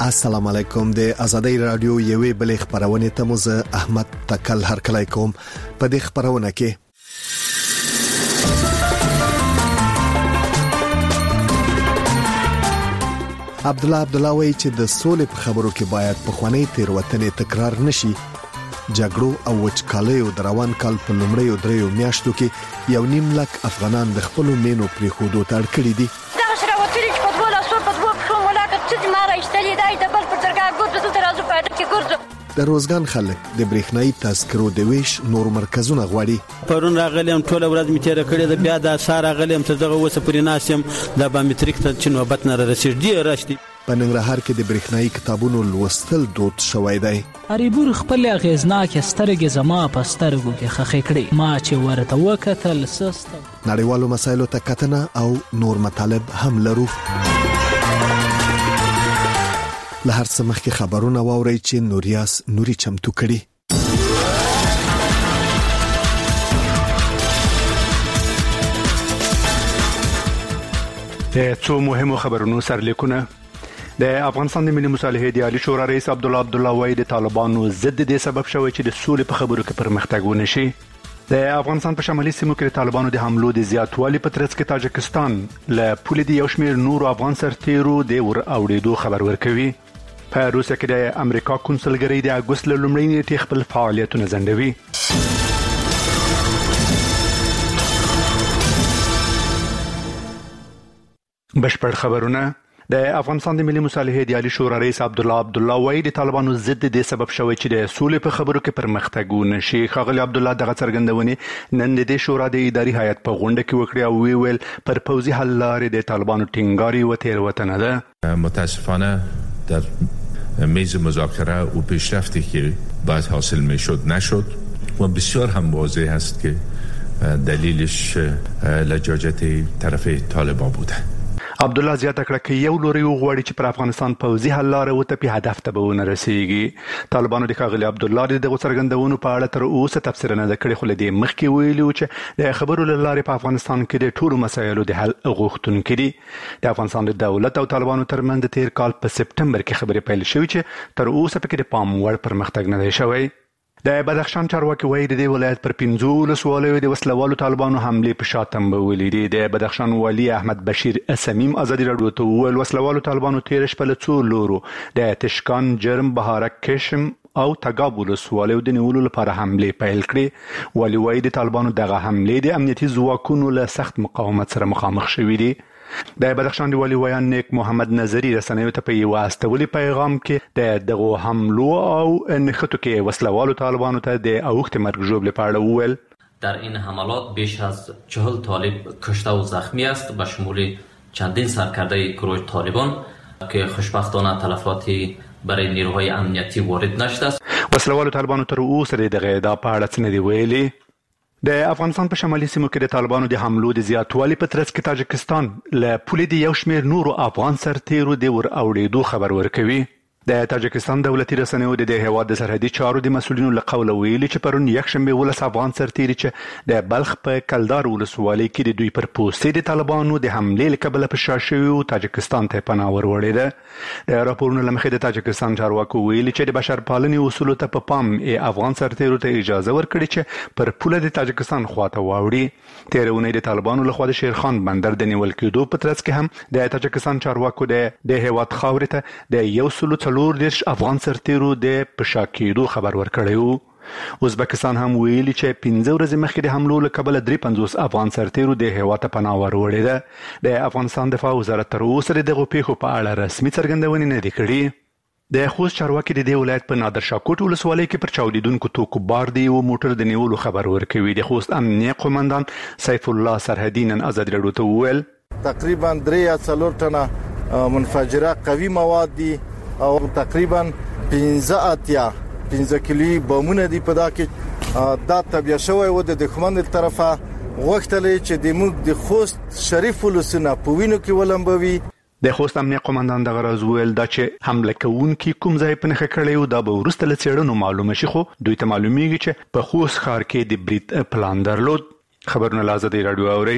السلام علیکم. د آزادۍ رادیو یوې بلې خبرونه ته مو زه احمد تکل هرکلی کوم. په دې خبرونه کې عبد الله وایي چې د سولې په خبرو کې باید پخوانی تیروتنې تکرار نشي. جګړو او وچکالیو د روان کال په لومړیو 3 میاشتو کې 1.5 لک افغانان د خپل مینو پرې خودو ته اړ کړی دي. د روزګان خلک د برېښنايي تذکرو د ویش نور مرکزونه غواړي. پرون راغلم ټوله ورځ می تیر کړی د بیا د سار راغلم تر دغه وسه پرې ناسم د بامټریک ته چې نوبت نه رسیدي راشتي. په ننګرهار کې د برېښنايي کتابونو لوستل دود شوی دی. اریبور خپل اغیزناک سترګې زما په سترګو کې خخې کړې. ما چې ورته وکتل سست نړیوالو مسایلو ته کتنه او نور مطالب هم لرو. له هر څه مخکې خبرونه واورئ چې نوري چمتو کړي. د څو مهمو خبرونو سرلیکونه. د افغانستان د ملي مصالحې د عالی شورا رئیس عبد الله وایي د طالبانو ضد د سبب شوی چې د سولې په خبرو کې پرمختګ ونشي. د افغانستان په شمالي سیمو کې د طالبانو د حملو د زیاتوالي په ترڅ کې تاجکستان له پولې د یو شمېر نورو افغان سرتیرو د ور اوړېدو خبر ورکوي. په روسیه کې د امریکا کنسولګرۍ د اګوست له لومړۍ نیټې خپل فعالیتونه ځنډوي. بشپړ خبرونه. د افغانستان د ملي مصالحې د عالی شورا رئیس عبد الله وایي د طالبانو ضد د سبب شوی چې د سولې په خبرو کې پرمختګ ونشي. ښاغلي عبد الله دغه څرګندونې نن د شورا د اداري هیئت په غونډه کې وکړې او ویل پر پوځي حل لارې د طالبانو ټینګاري و تېروتنه ده. متاسفانه در میز مذاکره و پیشرفتی که باید حاصل میشد نشد و بسیار هم واضح است که دلیلش لجاجت طرف طالبان بوده. عبد الله زیاته کړه چې یو لوري غواړي چې پر افغانستان پوځي حل لاره وته په هدف ته به ونه رسیږي. طالبانو د ښاغلي عبد الله د څرګندونو په اړه تر اوسه تفسیر نه کړی، خو له دې مخکې ویلي چې د خبرو له لارې په افغانستان کې د ټولو مسایلو د حل غوښتونکي دي. د افغانستان د دولت او طالبانو ترمنځ د تیر کال په سپټمبر کې خبرې پیل شوې چې تر اوسه پکې د پام وړ پرمختګ نه دی شوی. د بدخشان چارواکي وایي د ولایت پر 15 ولسوالیو د وسلوالو طالبانو حمله په شاتم بولې دي. د بدخشان والی احمد بشیر اسمیم ازادي راډیو ته وویل وسلوالو طالبانو تیر شپه له څو لورو د تشکان، جرم، بهارک، کشم او تګاب ولسوالیو د نیولو لپاره حمله پیل کړې. والی وایي د طالبانو دغه حمله د امنیتي ځواکونو له سخت مقاومت سره مخامخ شوې دي. د بدخشان دی والی ویان نیک محمد نظری رسنیو ته په یو استولي پیغام کې دغه حملو او نخټو کې وسلوالو طالبانو ته د اوخت مرګ ژوبل پاړه وویل در این حملات بیش از 40 طالب کشته و زخمی است به شمول چندین سرکرده گروه طالبان که خوشبختانه تلفاتی برای نیروهای امنیتی وارد نشده است. وسلوالو طالبانو تر اوسه دغه دا پاړه څه نه دی ویلي. د افغانستان په شمالي سیمو کې د طالبانو د حملو د زیاتوالي په ترڅ کې تاجکستان له پولې د یو شمېر نورو افغان سرتیرو د ور اوړېدو خبر ورکوي. د تاجکستان دولتي رسنیو د هیواد د سرحدي چارو د مسولینو له قوله ویلي چې پرون یکشنبه 19 افغان سرتیري چې د بلخ په کلدار ولسوالۍ کې د دوی پر پوستې د طالبانو د حملې له کبله په شا شوي تاجکستان ته پناه وروړېده. د راپورونو له مخې د تاجکستان چارواکو ویلي چې د بشرپالنې اصولو ته په پام افغان سرتیرو ته اجازه ورکړي چې پر پوله د تاجکستان خواته واوړي. تېره اونۍ د طالبانو لخوا د شیرخان بندر د نیول کېدو په ترڅ کې هم د تاجکستان چارواکو د هیواد خاورې ته د 140 افغان سرتیرو د پشا کېدو خبر ورکړی و. ازبکستان هم ویلي چې 15 ورځې مخکې د حملو له کبله 53 افغان سرتیرو د هیواد ته پناه وروړېده. د افغانستان دفاع وزارت تر اوسه دغه پیښو په اړه رسمي څرګندونې نه دي کړې. د خوست چارواکي د ولایت په نادر شاه کوټ ولسوالۍ کې پر چاودیدونکو توکو بار دی او موټر د نیولو خبر ورکوي. د خوست امنیه قومندان سیف الله سرحدی نن آزادي راډیو ته وویل تقریبا 3 یا 4 ټنه منفجره قوي مواد دي او تقریبا 15 کیلو بمونه دي په دا کې دا تبیا شوی و د دښمن تر طرفه غوښتلې چې د موږ د خوست شریف ولسونه په وینو کې ولمبوي. د خوست امنیه قومندان دغه راز ویل دا چې حمله کوونکي کوم ځای په نښه کړی و دا به وروسته له څېړنو معلومه شي، خو دوی ته معلومیږي چې په خوست ښار کې د برید پلان درلود. خبرونه له آزادۍ راډیو اورئ.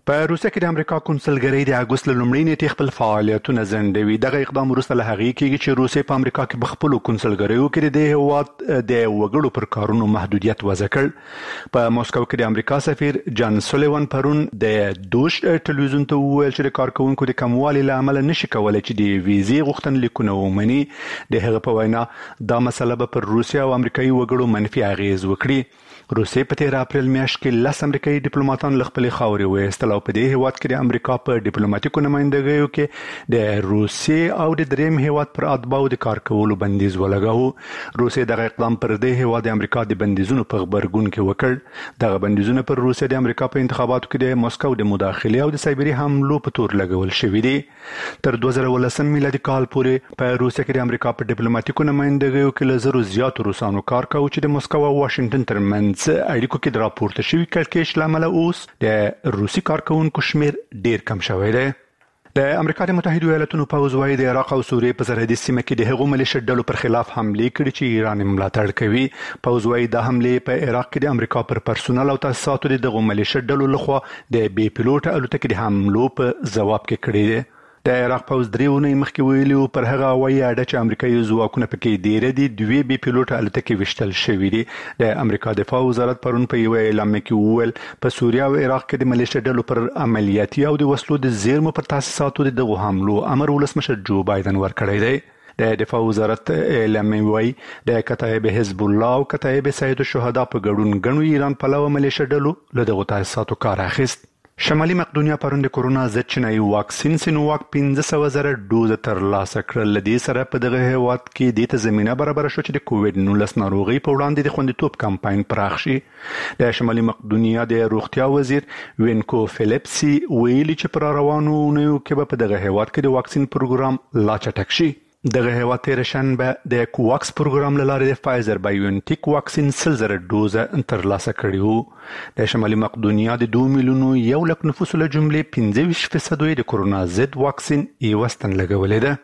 په روسیه کې د امریکا کنسولګرۍ د اګوست لومړۍ نیټې خپل فعالیتونه ځنډوي. دغه اقدام وروسته له هغې کېږي چې روسیه په امریکا کې په خپلو کنسولګریو کې د هېواد د وګړو پر کارونو محدودیت وضع کړ. په موسکو کې د امریکا سفیر جان سولیوان پرون د دوش ټلویزیون ته وویل چې د کارکوونکو د کموالي له امله نشي کولی چې د ویزې غوښتنلیکونه ومني. د هغه په وینا دا مسله به پر روسیه او امریکایي وګړو منفي اغیز وکړي. روسیه په 13 اپریل میاشت کې 10 امریکایي ډیپلوماټان له خپلې خاورې وایستل او په دې هیواد کې د امریکا په ډیپلوماټیکو نمائندګیو کې د روسیې او د دریم هیواد پر اتباعو د کار کولو بندیز ولګاوه. روسیه دغه اقدام پر دې هیواد د امریکا د بندیزونو په غبرګون کې وکړ. دغه بندیزونه پر روسیه د امریکا په انتخاباتو کې د موسکو د مداخلې او د سایبري حملو په تور لګول شوې دي. تر 2018 میلادي کال پورې په روسیه کې د امریکا په ډیپلوماټیکو نمائندګیو کې له زرو زیاتو روسانو کار کاوه چې د موسکو او واشنگټن ترمنځ اړیکو کې د راپورته شوي کړکېچ له امله اوس د روسي کارکوونکو شمیر ډیر کم شوی دی. د امریکا د متحده ایالاتونو پوځ وايي د عراق او سوریې په سرحدي سیمه کې د هغو ملیشیا ډلو پر خلاف حملې کړې چې ایران ملاتړ کوي. پوځ وايي د حملې په عراق کې د امریکا پر پرسونل او تاسیساتو د دغو ملیشیا ډلو لخوا د بې پیلوټ الوتکې د حملو په ځواب کې کړې دي. د عراق پوځ 3 اونۍ مخکې ویلي پر هغه هوایي اډه چې امریکایي ځواکونه پکې ډېر دي 2 بې پیلوټه الوتکې وشتل شوې دي. د امریکا دفاع وزارت پرون په یو اعلامیه کې وویل په سوریه او عراق کې د ملیشیا ډلو پر عملیاتي او د وسلو د زیرمو پر تاسیساتو دغه حملو امر ولسمشر جو بایدن ورکړی دی. د دفاع وزارت اعلامیه وايي د کتایب حزب الله او کتایب سید الشهدا په ګډون غنو ایران پلوه ملیشیا ډلو له دغه تاسیساتو کار اخیست. شمالي مقدونیا پرون د کورونا ضد چینایي واکسین سینوواک 15,000 ډوز ترلاسه کړل. لدې سره په دغه هیواد کې د ته زمينه برابر شو چې د کووډ-19 ناروغي په وړاندې د خوندیتوب کمپاین پراخ شي. د شمالي مقدونیا د روغتیا وزیر وینکو فلیپسي ویلي چې پر روانو اونیو کې په دغه هیواد کې د واکسین پروګرام لا چټک شي. دغه هیواد تیر شنبه د کوواکس پروګرام لاره د فایزر بایونټیک واکسین 100,000 ډوز ترلاسه کړي وو. د شمالي مقدونیا د 2 میلیونو 1 لک نفوس له جملې 25% د کورونا ضد واکسین یې وستن لګولې ده.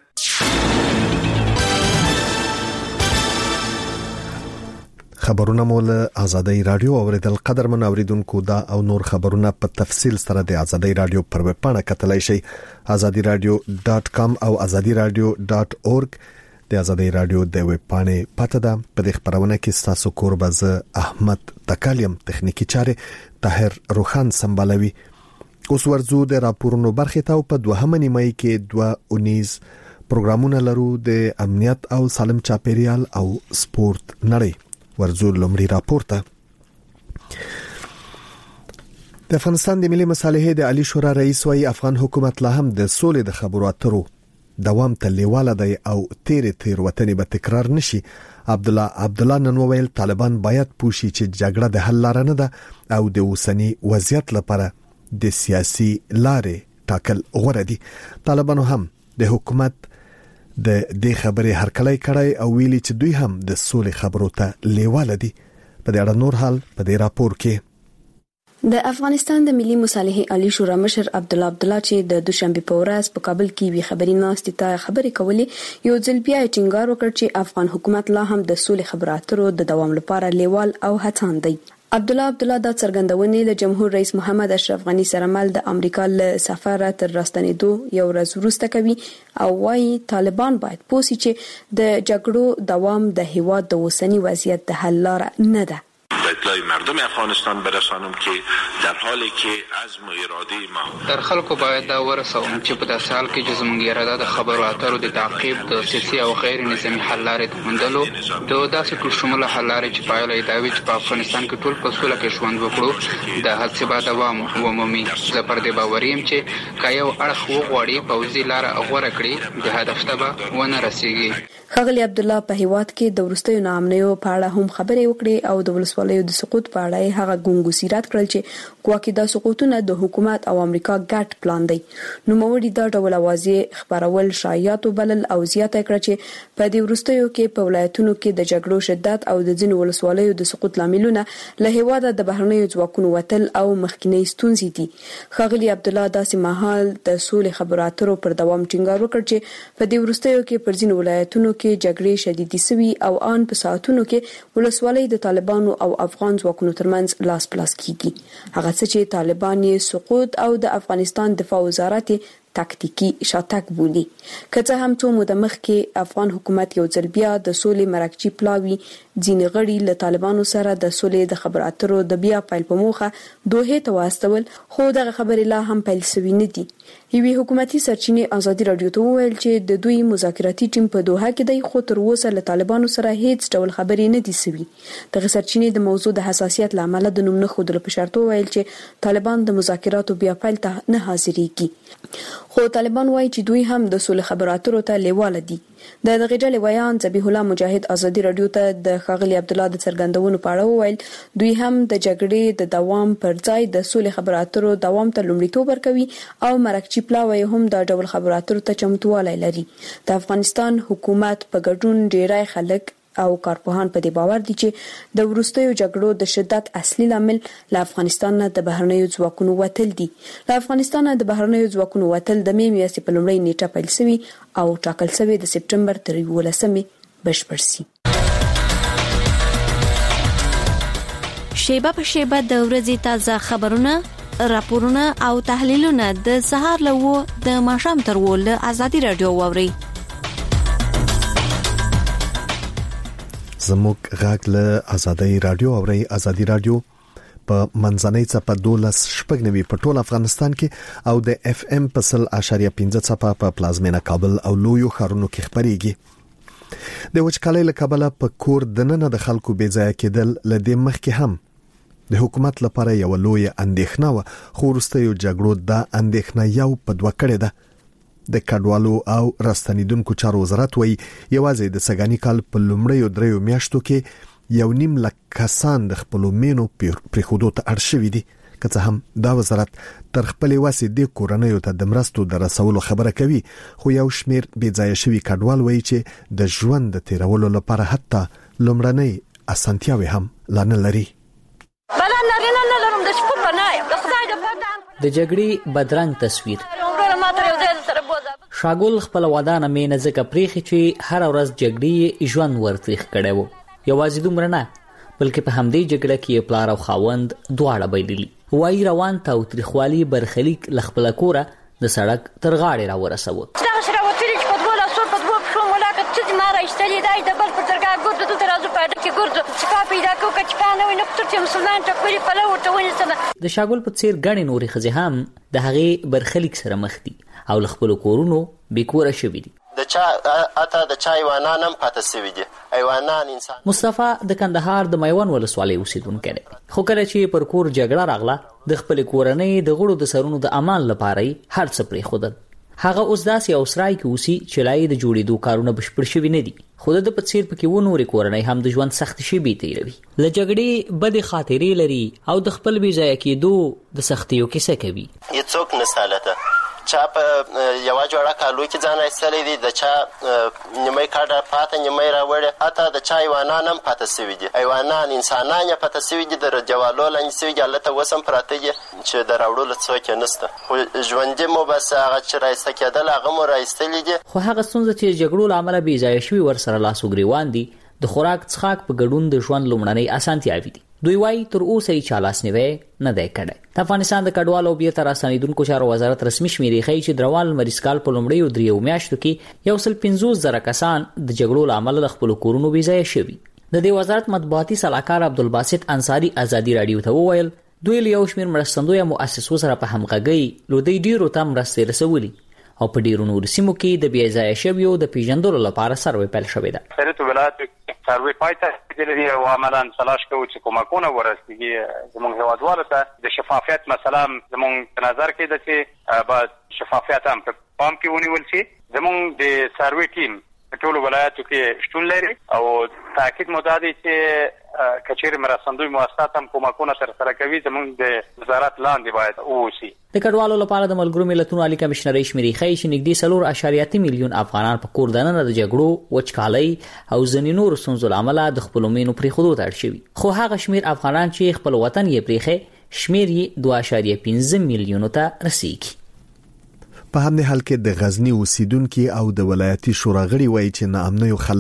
خبرونه مول آزادۍ رادیو اوریدل. قدرمن اوریدونکو دا او نور خبرونه په تفصیل سره د آزادۍ رادیو پر ویب پاڼه کتلای شئ azadiradio.com او azadiradio.org. د آزادۍ رادیو د ویب پاڼې پته ده. په دې خبرونه کې تاسو کوربز احمد تکالیم تخنیکی چارې طاهر روخان سمبالوي. اوس ورزو د راپورونو برخه ته په 2 نیمه کې 2 پروګرامونه لرو د امنیت او سالم چاپیریال او سپورت نړۍ. ورزو لومړی راپورته. د افغانستان د ملي مصالحې د عالی شورا رئیس وايي افغان حکومت لا هم د سولې د خبرو اترو دوام ته لیواله دی او تیر وطن به تکرار نشي. عبدالله نن وویل طالبان باید پوښي چې جګړه د حل لار نه ده او د اوسنی وضعیت لپاره د سیاسي لارې ټاکل غوړه دي. طالبانو هم د حکومت د دې خبرې هرکلی کړی او ویلي چې دوی هم د سولې خبرو ته لیواله دي. په دې اړه نور حال په دې راپور کې. د افغانستان د ملي مصالحې عالی شورا مشر عبدالله چې د دوشنبه په ورځ په کابل کې وی خبري ناستې ته خبرې کولې یو ځل بیا ټینګار وکړ چې افغان حکومت لا هم د سولې خبراتو د دوام لپاره لیوال او هڅاند دی. عبدالله دا څرګندونې له جمهور رئیس محمد اشرف غنی سره مل د امریکا له سفاره تر راستنېدو یو ورځ وروسته کوي او وايي طالبان باید پوښي چې د جګړو دوام د هیواد د اوسنی وضعیت د حل لار نه ده. اطلاع مردم افغانستان برسانم که در حالی که عزم و اراده ما در خلکو باید دا ورسوم چې په داسې حال کې چې زموږ اراده د خبرو اترو د تعقیب د سیاسي او غیر نظامي حل لارې د موندلو د داسې ټولشموله حل لارې چې پایله یې دا وي چې په افغانستان کې ټول په سوله کې ژوند وکړو د هڅې به دوام ومومي. زه پر دې باور یم چې که یو اړخ وغواړي پوځي لاره غوره کړي د هدف ته به ونه رسیږي. ښاغلي عبدالله په هیواد کې د وروستیو ناامنیو په اړه هم خبرې وکړې او د ولسوالیو د سقوط په اړه هغه ګونګوسیرات کړل چې ګواکې دا سقوطونه د حکومت او امریکا ګډ پلان دی. نوموړي دا ډول اوازې خبرول شایعات وبلل او زیاته کړه چې په دې وروستیو کې په ولایتونو کې د جګړو شدت او د ځینو ولسوالیو د سقوط لاملونه له هیواده د بهرنیو ځواکونو وتل او مخکینی ستونزې دي. ښاغلي عبدالله داسې مهال د سولې خبرو اترو پر دوام ټینګار وکړ چې په دې وروستیو کې پر ځینو ولایتونو کې جګړې شدیدې سوي او ان په ساعتونو کې ولسوالۍ د طالبانو او او افغان ځواکونو ترمنځ لاس پلاس کیږي. هغه څه چې طالبان یې سقوط او د افغانستان دفاع وزارت تاکتیکی شاتګ بولی. کله هم څو موده مخکې افغان حکومت یو ځل بیا د سولې مرکچی پلاوی ځینې غړي له طالبانو سره د سولې د خبرو اترو د بیا پیل په موخه دوه ته واستول، خو دغه خبرې لا هم پیل شوې نه دي. یوې حکومتي سرچینې ازادي رادیو ته وویل چې د دوی مذاکراتي ټیم په دوحه کې دی، خو تر اوسه له طالبانو سره هیڅ ډول خبرې نه دي شوي. دغه سرچینې د موضوع د حساسیت لامل د نوم نه خودلو په شرط وویل چې طالبان د مذاکراتو بیا پیل ته نه حاضرېږي. خو طالبان وایي چې دوی هم د سولې خبرو اترو ته لیواله دي. د دغه ډلې ویان ذبیح الله مجاهد ازادي رادیو ته د ښاغلي عبد الله د څرګندونو په اړه وویل دوی هم د جګړې د دوام پر ځای د سولې خبرو اترو دوام ته لومړیتوب ورکوي او مرکچی پلاوی هم د ډول خبرو اترو ته چمتووالی لري. د افغانستان حکومت په ګډون ډیری خلک او کارپوهان په دې باور دي چې د وروستیو جګړو د شدت اصلي لامل له افغانستان نه د بهرنیو ځواکونو وتل دي. له افغانستان د بهرنیو ځواکونو وتل د مې میاشتې په لومړۍ نیټه پیل شوی او ټاکل شوی د سپټمبر تر 11 بشپړ شي. شیبه په شیبه د ورځې تازه خبرونه، راپورونه او تحلیلونه د سهار له د ماښام تر له ازادي رادیو واوري. زموږ غاګ له ازادي رادیو او ازادي رادیو په منځنۍ څپه 12.9 په ټول افغانستان کې او د اف ام په 0.5 څپه په پلازمینه کابل او لویو ښارونو کې خبريږي. د وچکالۍ له کبله په کور دننه د خلکو بې ځای کېدل لدې مخکې هم د حکومت لپاره یو لوی اندېښنه و، خو وروستیو جګړو دا اندېښنه یو په دوه کړې ده. د کډوالو او راستنیدونکو چارو وزارت وایي یوازې د سګانی کال په لومړیو 3 میاشتو کې 1.5 لک کسان د خپل مینو پر خودو ته اړ شوي دي. که څه هم دا وزارت تر خپل واسې د کورنیو ته د مرستو د رسولو خبره کوي، خو یو شمیر بې ځای شوي کډوال وایي چې د ژوند د تیرولو لپاره حتی لومړنۍ اسانتیاوې هم لا نه لري. د جګړې بدرنګ تصویر شاګل خپل ودانه مینه ځکه پریخي چې هر ورځ جګړې ژوند ورتریخ کړي وو. یوازې دومره نه بلکې په همدې جګړه کې پلار او خاوند دواړه بایللي. وای روان ته تاریخوالي برخلیک لخپل کوره د سړک تر غاړې را ورسوه. دا سره وتلی چې په دوه لاسو په دوه شو ملاقات چې ما راځتلی دی د بل پر درګه ګورځو د ترازو پاډه کې ګورځو چې پیدا کو کچ پانه ویني چې مسلمان ته کولی په لور ته ونیسنه. د شاګل په څیر غړي نوري خزه هم د هغه برخلیک سره مخ دي او خپل کورونو بیکوره شوي دي. د چا ایوانان هم پاتې شوي دي. ایوانان انسان مصطفی د کندهار د میوان ولسوالۍ اوسیدونکی دی، خو کله چې پر کور جګړه راغله د خپل کورنۍ د غړو د سرونو د امان لپاره هر څه پرې خودل. هغه اوس داسې اوسرای کې اوسي چې لای د جوړېدو کارونه بشپړ شوي نه دي، خو د پڅیر پکې و نورې کورنۍ هم د ژوند سخت شي بیتیروي. ل جګړې بد خاطرې لري او د خپل بي ځای کېدو د سختیو کیسه کوي. هیڅوک نه سالته چا په یو جوړه کالو کې ځان ایستلې دي، د چا نیمه کاډه پاتې نیمه راوړې، حتی د چا ایوانان هم پاتې شوي دي. ایوانان انسانان یې پاتې شوي دي، د جوالو لاندې شوي دي، هلته اوس هم پراته دي چې د راوړلو څوک یې نشته. خو ژوندي مو بس هغه چې رایسته کېدل هغه مو رایستلي دي. خو هغه ستونزه چې جګړو له امله بې ځایه شوي ورسره لاس وګریوان دي د خوراک څښاک په ګډون د ژوند لومړنۍ اسانتیاوې دي. دوی وايي تر اوسه یې چا لاس نیوی نه دی کړی. د افغانستان د کډوالو او بیرته راستنیدونکو چارو وزارت رسمي شمیرې ښیي چې د روان لمریز کال په لومړیو 3 میاشتو کې 150,000 کسان د جګړو له امله خپل کورونو بې ځایه شوي. د دې وزارت مطبوعاتي صلاحکار عبدالباسط انصاری ازادي رادیو ته وویل دوی له یو شمېر مرستندویه مؤسسو سره په همغږۍ لودي ډیرو ته مرستې رسولي او په ډیرو نورو سیمو کې د بې ځایه شویو د پیژندلو لپاره سروې پیل شوې ده. سره ولایت سروې پایته کېدلې او عملاً تلاش کوي چې کومکونه ورسیږي زموږ هیوادوالو ته. د شفافیت مسله زموږ په نظر کې ده چې باید شفافیت هم په پام کې ونیول شي. زموږ د سروې ټیم په ټولو ولایاتو کې شتون لري او تاکید مو دا دی چې کچېرې مرستندوی مؤسسات هم کومکونه ترسره کوي زموږ د وزارت لاندې باید اوسي. د کډوالو لپاره د ملګرو ملتونو عالی کمشنري شمیرې ښیي چې نږدې 4.8 میلیون افغانان په کور دننه د جګړو، وچکالۍ او ځینې نورو ستونزو له امله د خپلو مینو پرېښودو ته اړ شوي. خو هغه شمیر افغانان چې خپل وطن یې پرېښی شمیر یې 2.15 میلیونو ته رسیږي. په همدې حال کې د غزنی اوسیدونکو او د ولایتي شورا غړي وایي چې ناامنیو خلک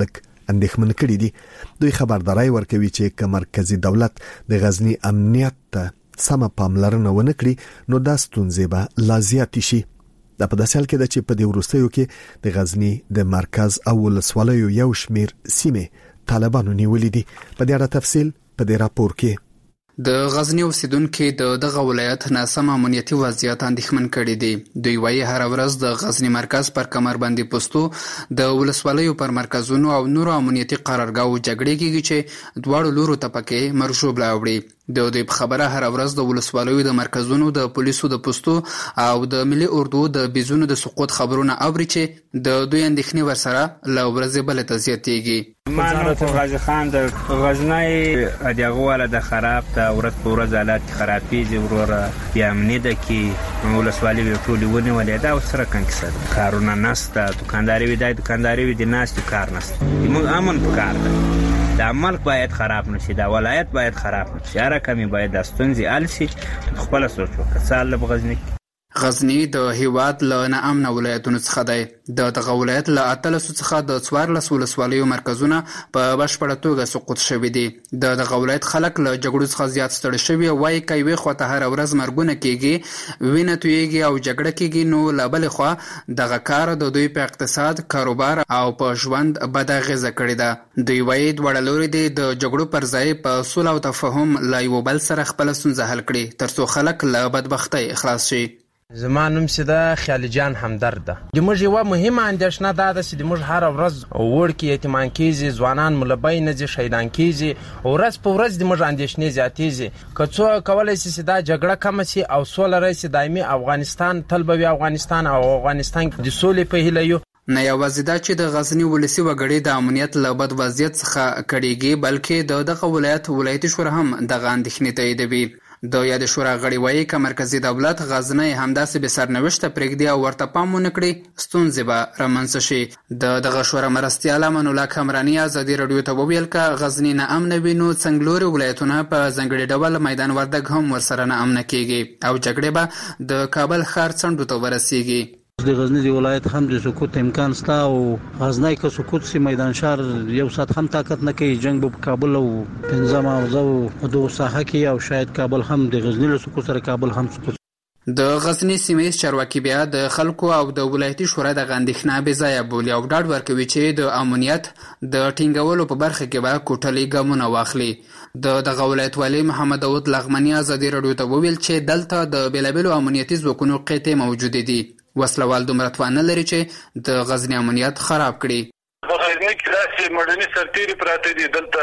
اندېښمن کړي دي. دوی خبرداري ورکوي چې که مرکزی دولت د غزنی امنیت ته سمه پاملرنه ونه کړي نو دا ستونزې به لا زیاتې شي. دا په داسې حال کې ده چې په دې وروستیو کې د غزنی د مرکز او ولسوالیو یو شمیر سیمې طالبانو نیولې دي. په دې اړه تفصیل په دې راپور کې. د غزنی اوسیدونکو د دغه ولایت ناسم امنیتي وضعیت اندېښمن کړي دي. دوی وايي هر ورځ د غزنی مرکز پر کمربندي پوسټو د ولسوالیو پر مرکزونو او نورو امنیتي قرارګاو جګړې کیږي چې دواړو لورو ته پکې مرشوب لاوړي. د دوی په خبره هر ورځ د ولسوالیو د مرکزونو د پولیسو د پوسټو او د ملي اردو د بيزونو د سقوط خبرونه اوري چې د دوی اندېښنې ورسره له ورځې بلې ته زیاتېږي. مانو غازی خان د غزنی دغه والا د خراب ته ورځ په ورځ حالات خرابېږي وروره بیا امنیت ده کې ولسوالي به ټولې ونیولې دا سره کنکسر کارونه نسته دکانداري وي د دکانداري وي د ناس کار نسته موږ امن په کار ده. دا ملک باید خراب نشي، دا ولایت باید خراب نشي، هر کمی باید د ستونزې حل شي. خپل سوچ وکړه سال په غزنی غزنی د هیواد له ناامن ولایتونو څخه دی. دغه ولایت له 13 څخه د 14 ولسوالیو مرکزونه په بشپړه توګه سقوط شوي دي. دغه ولایت خلک له جګړو څخه زیات ستړي شوي وایي که یوې خوا ته هره ورځ مرګونه کیږي، وینه تویږي او جګړه کیږي، نو له بلې خوا دغه کار د دوی په اقتصاد، کاروبار او په ژوند بد اغیزه کړې ده. دوی وایي دواړه لوري دي د جګړو پر ځای په صلح او تفاهم له یو بل سره خپله ستونزه حل کړي ترڅو خلک له بدبختۍ خلاص شي. زما نوم سیده خیال جان همدرد ده. د موږ یوه مهمه اندېښنه دا ده چې د موږ هره ورځ وړکې یتیمان کیږي، ځوانان ملبۍ نه ځي، شهیدان کیږي. ورځ په ورځ د موږ اندېښنې زیاتېږي. که څوک کولی شي چې دا جګړه کمه شي او سوله راشي، دایمي افغانستان تل به وي افغانستان او افغانستان د سولې په هیله یو. نه یوازې دا چې د غزنی ولسي وګړي د امنیت له بد وضعیت څخه کړيږي، بلکې دغه ولایتي شورا هم دغه اندېښنې تاییدوي. د یاد شورا غړي وایي که مرکزی دولت غزنی همداسې به سرنوشته پرېږدي او ورته پام ونه کړي ستونزې به رامنځته شي. دغه شورا مرستیال امان الله کامراني ازادي راډیو ته وویل که غزنی ناامنه وي نو څنګلوري ولایتونه په ځانګړي ډول میدان وردګ هم ورسره ناامنه کیږي او جګړې به د کابل ښار څنډو ته ورسیږي. د غزنی دی ولایت هم د سقوط امکان ستا او غزنی که سقوط سی میدان شهر یو سات هم طاقت نه کوي. جنگ په کابل او پنځم او دو ساحه کې او شاید کابل هم د غزنی له سقوط سره کابل هم سقوط. د غزنی سیمه چارواکي بیا د خلکو او د ولایتي شورا د غندښنه بې ځایه بولي او ډاډ ورکوي چې د امنیت د ټینګولو په برخه کې به کوټلي ګامونه واخلي. دغه ولایت والی محمد داود لغمنی ازادي راډیو ته وویل چې دلته د بیلابیلو امنیتي ځواکونو قطعې موجودې دي. وسلوال دومره توان نه لري چې د غزنی امنیت خراب کړي. په غزنی کې داسې مدني سرتیري پراته دي، دلته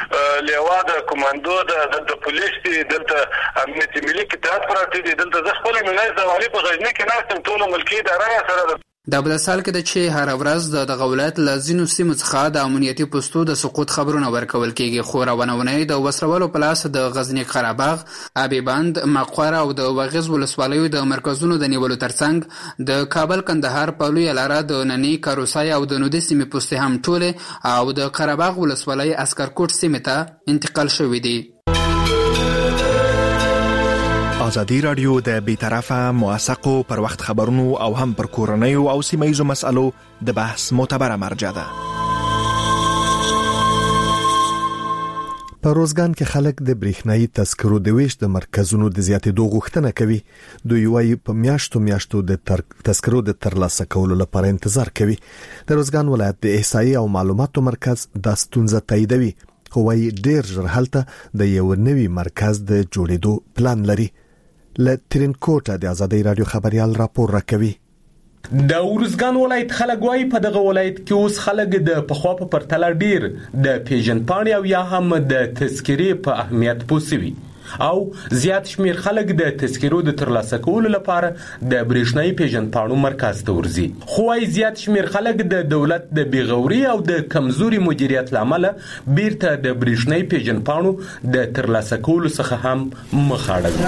لیوا د کمانډو دلته پولیس دي، دلته امنیت ملي قطعات پراته دي، دلته زه خپل ملای زوالي په غزنی کې ناستم، ټول ملکي اداره سره دا بل سال کې د چې هر ورځ دغه ولایت له ځینو سیمو څخه د امنیتي پوسټو د سقوط خبرونه ورکول کیږي. خو راونونې د وسلوالو په لاس د غزنی قرهباغ، ابي بند، مقوره او د وغیز ولسوالیو د مرکزونو د نیولو ترڅنګ د کابل کندهار په لویه لاره د نننۍ کاروسای او د نودي سیمې پوسټې هم ټولې او د قرهباغ ولسوالۍ اسکرکوټ سیمې ته انتقال شوې دي. ازادي راډیو د بیطرفه موثقو پر وخت خبرونو او هم پر کورنیو او سیمه‌ییزو مسألو د بحث معتبره مرجع ده. په روزګان کې خلک د برېښنايي تذکرو د ویش د مرکزونو د زیاتېدو غوښتنه کوي. دوی وايي په میاشتو د تذکرو د ترلاسه کولو لپاره انتظار کوي. د روزګان ولایت د احصایې او معلوماتو مرکز دا ستونزه تاییدوي، خو وايي ډېر ژر هلته د یو نوي مرکز د جوړېدو پلان لري. له ترینکوټه د ازادي رادیو خبريال راپور راکوي. د ورزګان ولایت خلک وايي په دغه ولایت کې اوس خلک د پخوا په پرتله ډیر د پیژنپاڼې او یا هم د تذکرې په اهمیت پوسوي او زیات شمیر خلک د تذکرو د ترلاسه کولو لپاره د برېښنايي پیژنپاڼو مرکز ته ورځي. خو وايي زیات شمیر خلک د دولت د بیغوري او د کمزوري مدیریت لامل بیرته د برېښنايي پیژنپاڼو د ترلاسه کولو څخه هم مخ اړوي.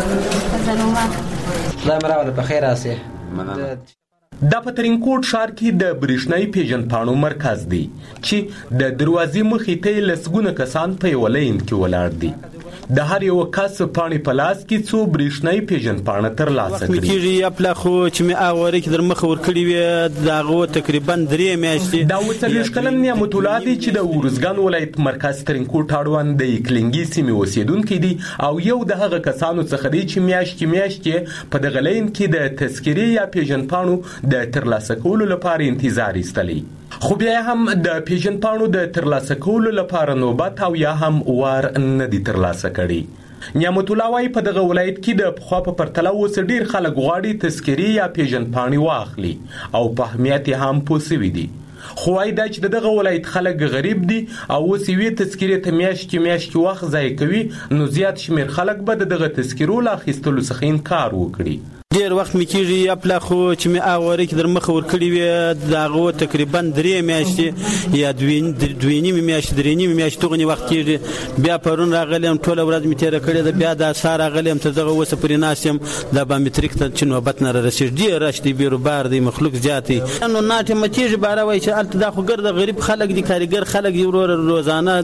دا په ترینکوټ ښار کې د برېښنايي پیژنپاڼو مرکز دی چې د دروازې مخې ته لسګونه کسان په یو لاین کې ولاړ دي. د هر یو کس پاڼې په لاس کې څو برېښنایي پیژندپاڼه ترلاسه کړي. کېږي یپله خو چې مې هغه ورې کې در مخه ورکړي وې د هغو تقریبا 3 میاشتې. دا 40 کلن نعمت الله دی چې د ارزګان ولایت مرکز ترینکوټ اړوند د اقلینګي سیمې اوسېدونکی دی او یو د هغه کسانو څخه دی چې میاشتې په دغه لاین کې د تذکرې یا پیژندپاڼو د ترلاسه کولو لپاره انتظار ایستلی، خو بیا هم د پیژندپاڼو د ترلاسه کولو لپاره نوبت او یا هم وار نه دی ترلاسه کړي. نعمت الله وايي په دغه ولایت کې د پخوا په پرتله اوس ډیر خلک غواړي تذکرې یا پیژندپاڼې واخلي او په اهمیت یې هم پوه سوي دي، خو وايي دا چې دغه ولایت خلک غریب دي او اوس یوې تذکرې ته میاشتې وخت ضایع کوي، نو زیات شمیر خلک به د دغه تذکرو له اخیستلو څخه انکار وکړي. ډیر وخت مې کېږي یپله خو چې مې هغه ورې کې در مخه ورکړي وې د هغو تقریبا 3 میاشتې یا 2.5 میاشتې 3.5 میاشتې دغه وخت کېږي. بیا پرون راغلی یم ټوله ورځ مې تېره کړې ده، بیا د سهار راغلی یم تر دغه اوسه پورې ناست یم د بایومتریک ته چې نوبت نه رارسېږي. ډېر رش دی، بیروبار دی، مخلوق زیات دی. نو ناټې متېږي باره وایي چې هلته دا خو ګرده غریب خلک دي، کارګر خلک دي، روزانه